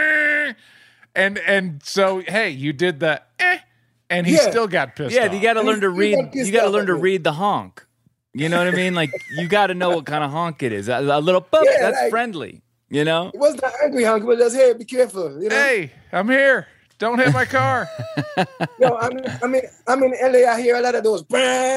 and so hey, you did the and he still got pissed off. Yeah, you got to learn to read. You got to learn to read the honk. You know what I mean? Like, you got to know what kind of honk it is. A little boop, that's like, friendly. You know, it wasn't an angry honk, but just, hey, be careful. You know? Hey, I'm here. Don't hit my car. Yo, I'm in LA. I hear a lot of those.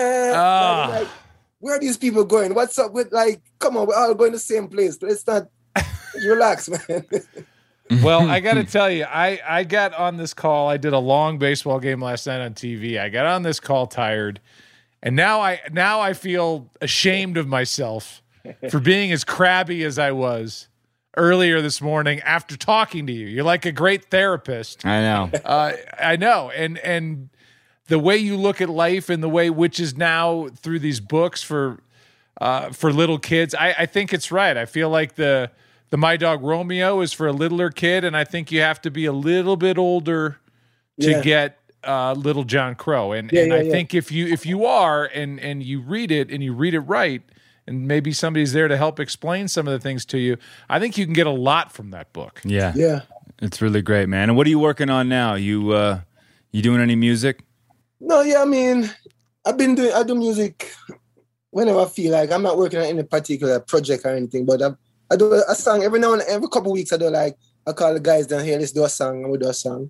Like, where are these people going? What's up with, like, come on, we're all going to the same place. Let's not relax, man. Well, I got to tell you, I got on this call. I did a long baseball game last night on TV. I got on this call tired, and now I feel ashamed of myself for being as crabby as I was earlier this morning after talking to you. You're like a great therapist. I know. I know. And the way you look at life and the way, which is now through these books for little kids, I think it's right. I feel like the My Dog Romeo is for a littler kid, and I think you have to be a little bit older to get Little John Crow. And I think if you are and you read it and you read it right, and maybe somebody's there to help explain some of the things to you, I think you can get a lot from that book. Yeah. Yeah. It's really great, man. And what are you working on now? You doing any music? No, yeah, I mean, I do music whenever I feel like. I'm not working on any particular project or anything, but I do a song every now and every couple of weeks. I call the guys down here, let's do a song, and we do a song.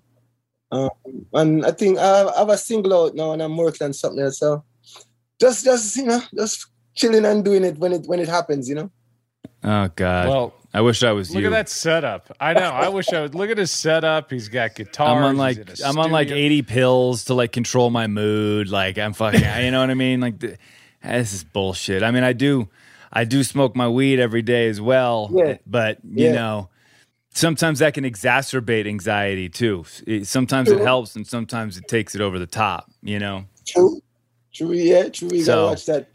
And I think I have a single out now, and I'm working on something else. So just chilling and doing it when it happens, you know. Oh God. Well, I wish I was look you. Look at that setup. I know. I wish I would. Look at his setup. He's got guitars. I'm on like 80 pills to like control my mood. Like I'm fucking, you know what I mean? Like this is bullshit. I mean, I do smoke my weed every day as well. Yeah. But you know, sometimes that can exacerbate anxiety too. Sometimes it helps, and sometimes it takes it over the top. You know. True. You gotta watch that.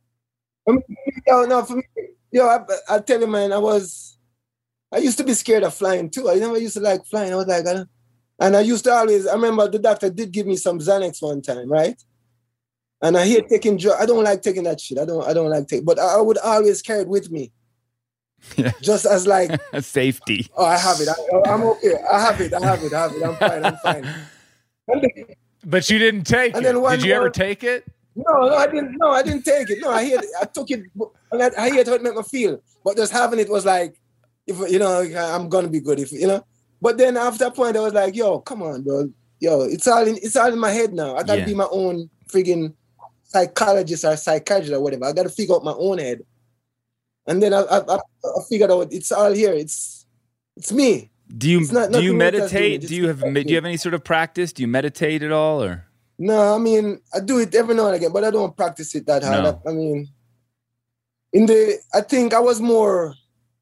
For me, I tell you, man, I used to be scared of flying too. I never used to like flying. I was like, and I used to always, I remember the doctor did give me some Xanax one time, right? And I hate taking drugs. I don't like taking that shit. I don't like taking, but I would always carry it with me. Yeah. Just as like safety. Oh, I have it. I'm okay. I have it. I'm fine. But you didn't take it. Did you ever take it? No, I didn't. No, I didn't take it. No, I took it, and I heard how it made me feel. But just having it was like, if you know, I'm gonna be good. If you know. But then after a point, I was like, yo, come on, bro. Yo, it's all in my head now. I gotta be my own friggin' psychologist or psychiatrist or whatever. I gotta figure out my own head. And then I figured out it's all here. It's me. Do you meditate? Do you have any sort of practice? Do you meditate at all, or? No, I mean, I do it every now and again, but I don't practice it that hard. No. I mean, I think I was more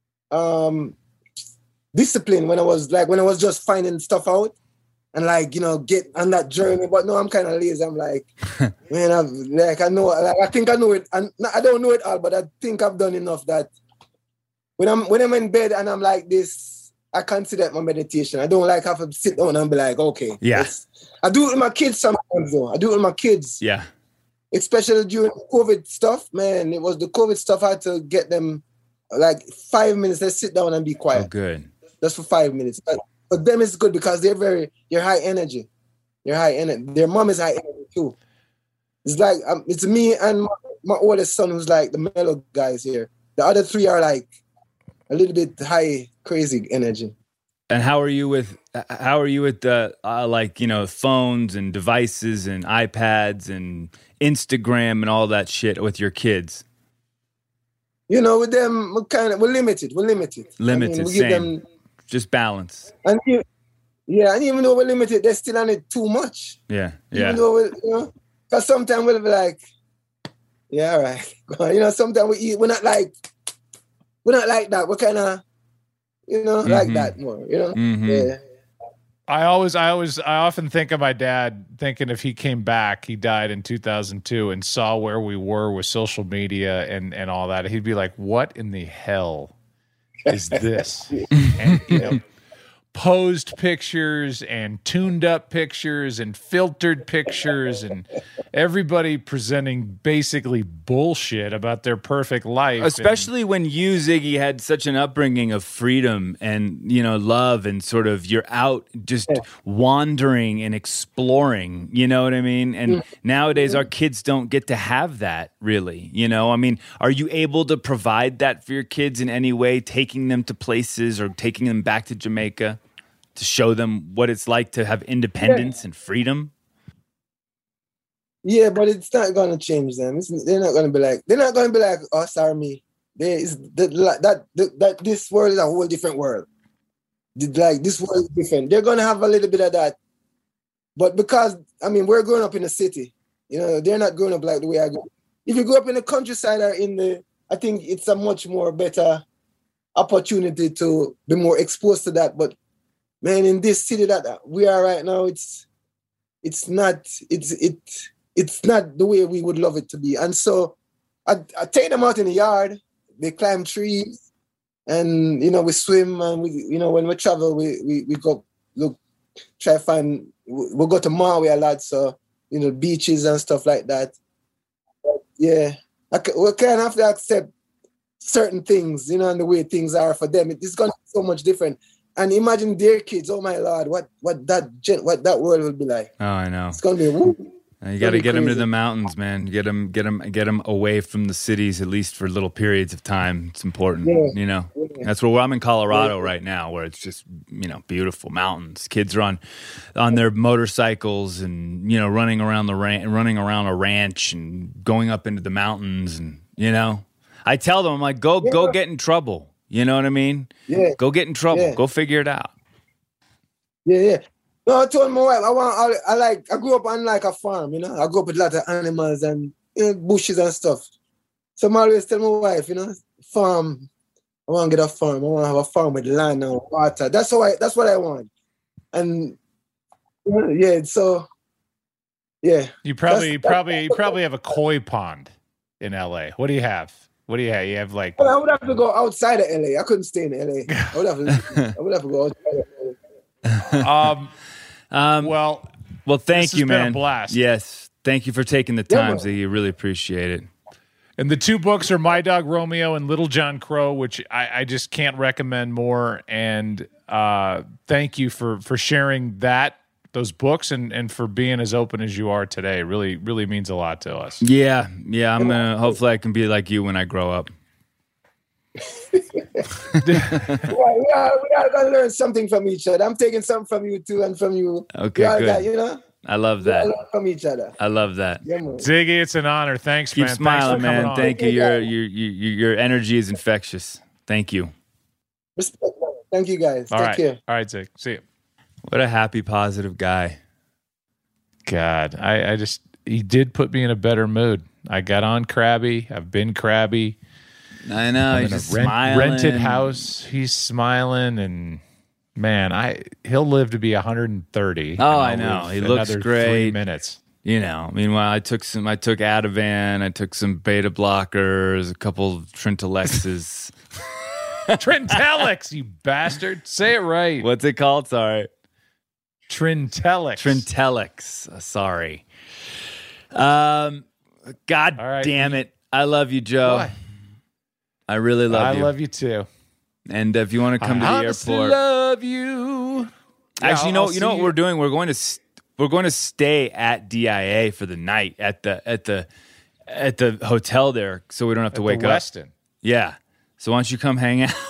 disciplined when I was just finding stuff out and like, get on that journey. But no, I'm kind of lazy. I'm like, man, I know, I think I know it. And I don't know it all, but I think I've done enough that when I'm in bed and I'm like this, I consider it my meditation. I don't like have to sit down and be like, okay. Yeah. I do it with my kids sometimes though. I do it with my kids. Yeah. Especially during COVID stuff, man. It was the COVID stuff. I had to get them like 5 minutes. Let's sit down and be quiet. Oh, good. Just for 5 minutes. But for them, it's good because they're high energy. They're high energy. Their mom is high energy too. It's like, it's me and my oldest son who's like the mellow guys here. The other three are like a little bit high, crazy energy. And how are you with like, phones and devices and iPads and Instagram and all that shit with your kids? With them, we're limited. Limited, we give same. them just balance. And and even though we're limited, they're still on it too much. Yeah. Even though because sometimes we'll be like, yeah, all right. Sometimes we eat. We're not like that. We're kind of, like that more. Mm-hmm. Yeah. I often think of my dad thinking if he came back, he died in 2002 and saw where we were with social media and all that. He'd be like, what in the hell is this? And, posed pictures and tuned up pictures and filtered pictures and everybody presenting basically bullshit about their perfect life. Especially when you, Ziggy, had such an upbringing of freedom and, love and sort of you're out just wandering and exploring, you know what I mean? And nowadays our kids don't get to have that really, I mean, are you able to provide that for your kids in any way, taking them to places or taking them back to Jamaica to show them what it's like to have independence and freedom? Yeah, but it's not going to change them. They're not going to be like us or me. This world is a whole different world. Like this world is different. They're going to have a little bit of that. But because, we're growing up in the city. They're not growing up like the way I grew up. If you grow up in the countryside or I think it's a much more better opportunity to be more exposed to that. But man, in this city that we are right now, it's not the way we would love it to be. And so I take them out in the yard. They climb trees, and we swim, and we when we travel, we go try to find. We'll go to Maui a lot, so beaches and stuff like that. But yeah, we kind of have to accept certain things, and the way things are for them. It's gonna be so much different. And imagine their kids. Oh my Lord, what that world will be like. Oh, I know. It's gonna be. Woo. You got to get them to the mountains, man. Get them away from the cities, at least for little periods of time. It's important, Yeah. That's where I'm in Colorado right now, where it's just beautiful mountains. Kids are on their motorcycles and running around a ranch and going up into the mountains, and I tell them, I'm like, go get in trouble. You know what I mean? Yeah. Go get in trouble. Yeah. Go figure it out. Yeah. No, I told my wife I grew up on like a farm, I grew up with a lot of animals and bushes and stuff. So I always tell my wife, farm. I want to get a farm. I want to have a farm with land and water. That's what I want. And so you probably have a koi pond in LA. What do you have? You have like. Well, I would have to go outside of LA. I couldn't stay in LA. I would have to go outside of LA. Well, thank you, man. Been a blast. Yes, thank you for taking the time, Ziggy. Really appreciate it. And the two books are My Dog Romeo and Little John Crow, which I just can't recommend more. And thank you for sharing those books and for being as open as you are today. Really, really means a lot to us. Yeah. Hopefully I can be like you when I grow up. We are gonna learn something from each other. I'm taking something from you too, and from you. Okay, good. I love that. We all learn from each other. I love that. Yeah, man. Ziggy, it's an honor. Thanks, Keep man. smiling, Thanks for coming man. on. Thank you. Your energy is infectious. Thank you. Respect, man. Thank you, guys. Take care. All right, Zig. See you. What a happy, positive guy. God, he did put me in a better mood. I got on crabby. I've been crabby. I know. I'm He's in a just smiling. rented house. He's smiling, and man, he'll live to be 130. Oh, I know. He looks another great. 3 minutes. You know, meanwhile, I took Ativan, I took some beta blockers, a couple of Trintalexes. Trintellix, you bastard! Say it right. What's it called? Sorry. Trintellix. Trintellix. Sorry. God All right. damn it. I love you, Joe. What? I really love you. I love you too. And if you want to come to the honestly airport, love you. actually, Yeah, you know what we're doing? We're going to stay at DIA for the night at the hotel there, so we don't have to wake up. Westin. Yeah. So why don't you come hang out?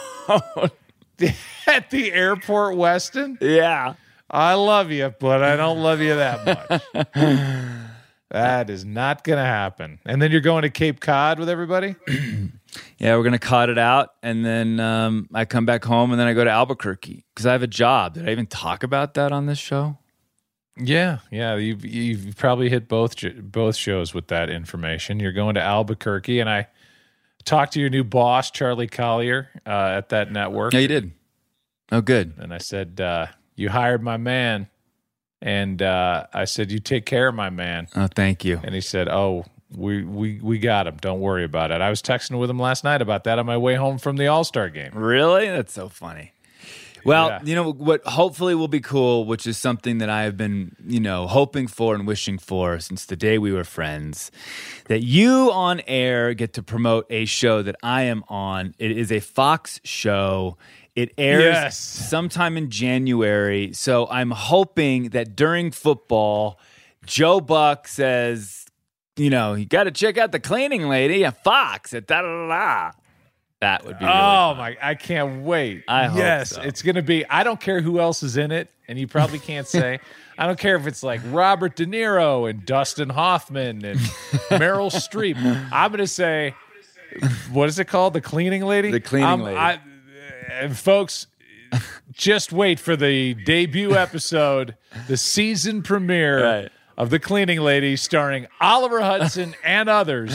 At the airport, Westin. Yeah. I love you, but I don't love you that much. That is not going to happen. And then you're going to Cape Cod with everybody? Yeah, we're going to cut it out, and then I come back home, and then I go to Albuquerque because I have a job. Did I even talk about that on this show? Yeah. You've probably hit both shows with that information. You're going to Albuquerque, and I talked to your new boss, Charlie Collier, at that network. Yeah, you did. Oh, good. And I said, you hired my man. And I said, you take care of my man. Oh, thank you. And he said, oh, we got him. Don't worry about it. I was texting with him last night about that on my way home from the All-Star game. Really? That's so funny. Well, Yeah. you know what hopefully will be cool, which is something that I have been, hoping for and wishing for since the day we were friends, that you on air get to promote a show that I am on. It is a Fox show. It airs sometime in January. So I'm hoping that during football, Joe Buck says, you got to check out the cleaning lady at Fox at da-da-da-da. That would be really fun. My, I can't wait. I hope so. It's going to be, I don't care who else is in it, and you probably can't say. I don't care if it's like Robert De Niro and Dustin Hoffman and Meryl Streep. I'm going to say, what is it called? The cleaning lady? The cleaning lady. And folks, just wait for the debut episode, the season premiere of The Cleaning Lady, starring Oliver Hudson and others.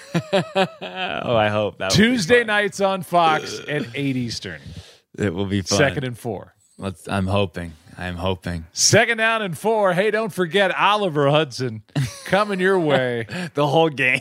Oh, I hope that Tuesday nights on Fox at 8 Eastern. It will be fun. 2nd and 4. I'm hoping. 2nd down and 4. Hey, don't forget Oliver Hudson coming your way. The whole game.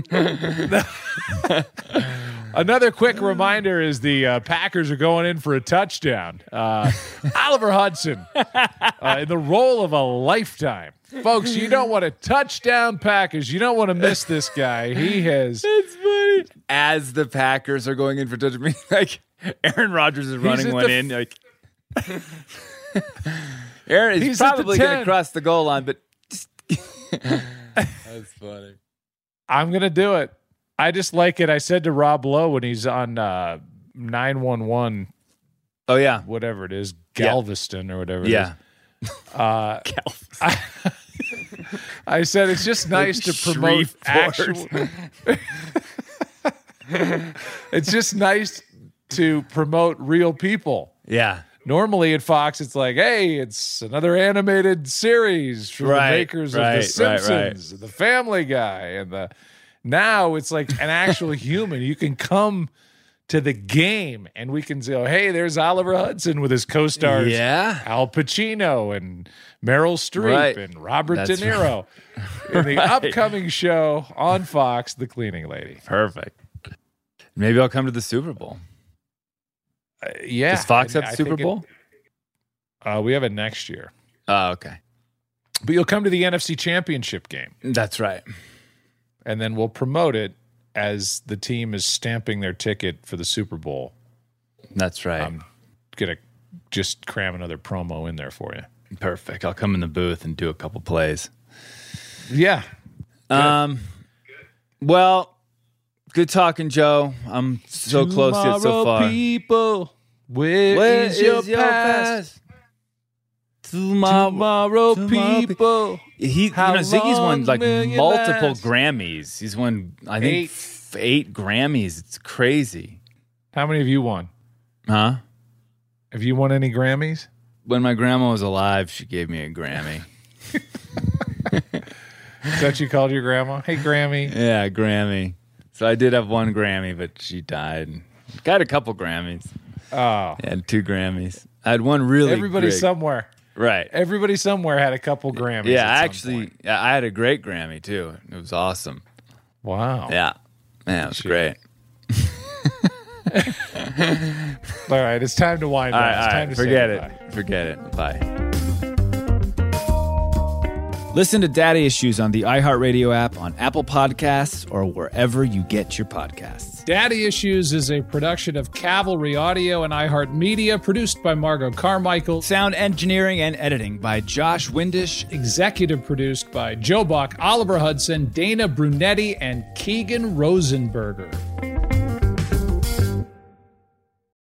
Another quick reminder is the Packers are going in for a touchdown. Oliver Hudson in the role of a lifetime. Folks, you don't want to touchdown Packers. You don't want to miss this guy. He has... That's funny. As the Packers are going in for touchdown, like Aaron Rodgers is running one in. Like Aaron is probably going to cross the goal line, but... That's funny. I'm going to do it. I just like it. I said to Rob Lowe when he's on 911. Oh, yeah. Whatever it is. Galveston or whatever it is. I said it's just nice to promote actual... It's just nice to promote real people. Yeah. Normally at Fox, it's like, hey, it's another animated series from the makers of The Simpsons, The Family Guy, and now it's like an actual human. You can come to the game, and we can say, oh, hey, there's Oliver Hudson with his co-stars, Al Pacino and Meryl Streep and Robert De Niro in the upcoming show on Fox, The Cleaning Lady. Perfect. Maybe I'll come to the Super Bowl. Yeah. Does Fox have the Super Bowl? We have it next year. Oh, okay. But you'll come to the NFC Championship game. That's right. And then we'll promote it as the team is stamping their ticket for the Super Bowl. That's right. I'm going to just cram another promo in there for you. Perfect. I'll come in the booth and do a couple plays. Yeah. Good. Well, good talking, Joe. I'm so close yet so far. People, where is your past? Tomorrow, people. Ziggy's won like multiple last? Grammys. He's won, I think, 8 Grammys. It's crazy. How many have you won? Huh? Have you won any Grammys? When my grandma was alive, she gave me a Grammy. Is that what you called your grandma? Hey, Grammy. Yeah, Grammy. So I did have one Grammy, but she died. Got a couple Grammys. Oh, I had 2 Grammys. I had one really everybody great- somewhere. Right. Everybody somewhere had a couple Grammys. Yeah, at some actually, point. I had a great Grammy, too. It was awesome. Wow. Yeah. Man, it was Shit. great. All right, it's time to wind All down. right, It's all time right. to say Forget goodbye. it. Forget it. Bye. Listen to Daddy Issues on the iHeartRadio app, on Apple Podcasts, or wherever you get your podcasts. Daddy Issues is a production of Cavalry Audio and iHeartMedia, produced by Margot Carmichael, Sound engineering and editing by Josh Windish. executive produced by Joe Buck, Oliver Hudson, Dana Brunetti, and Keegan Rosenberger.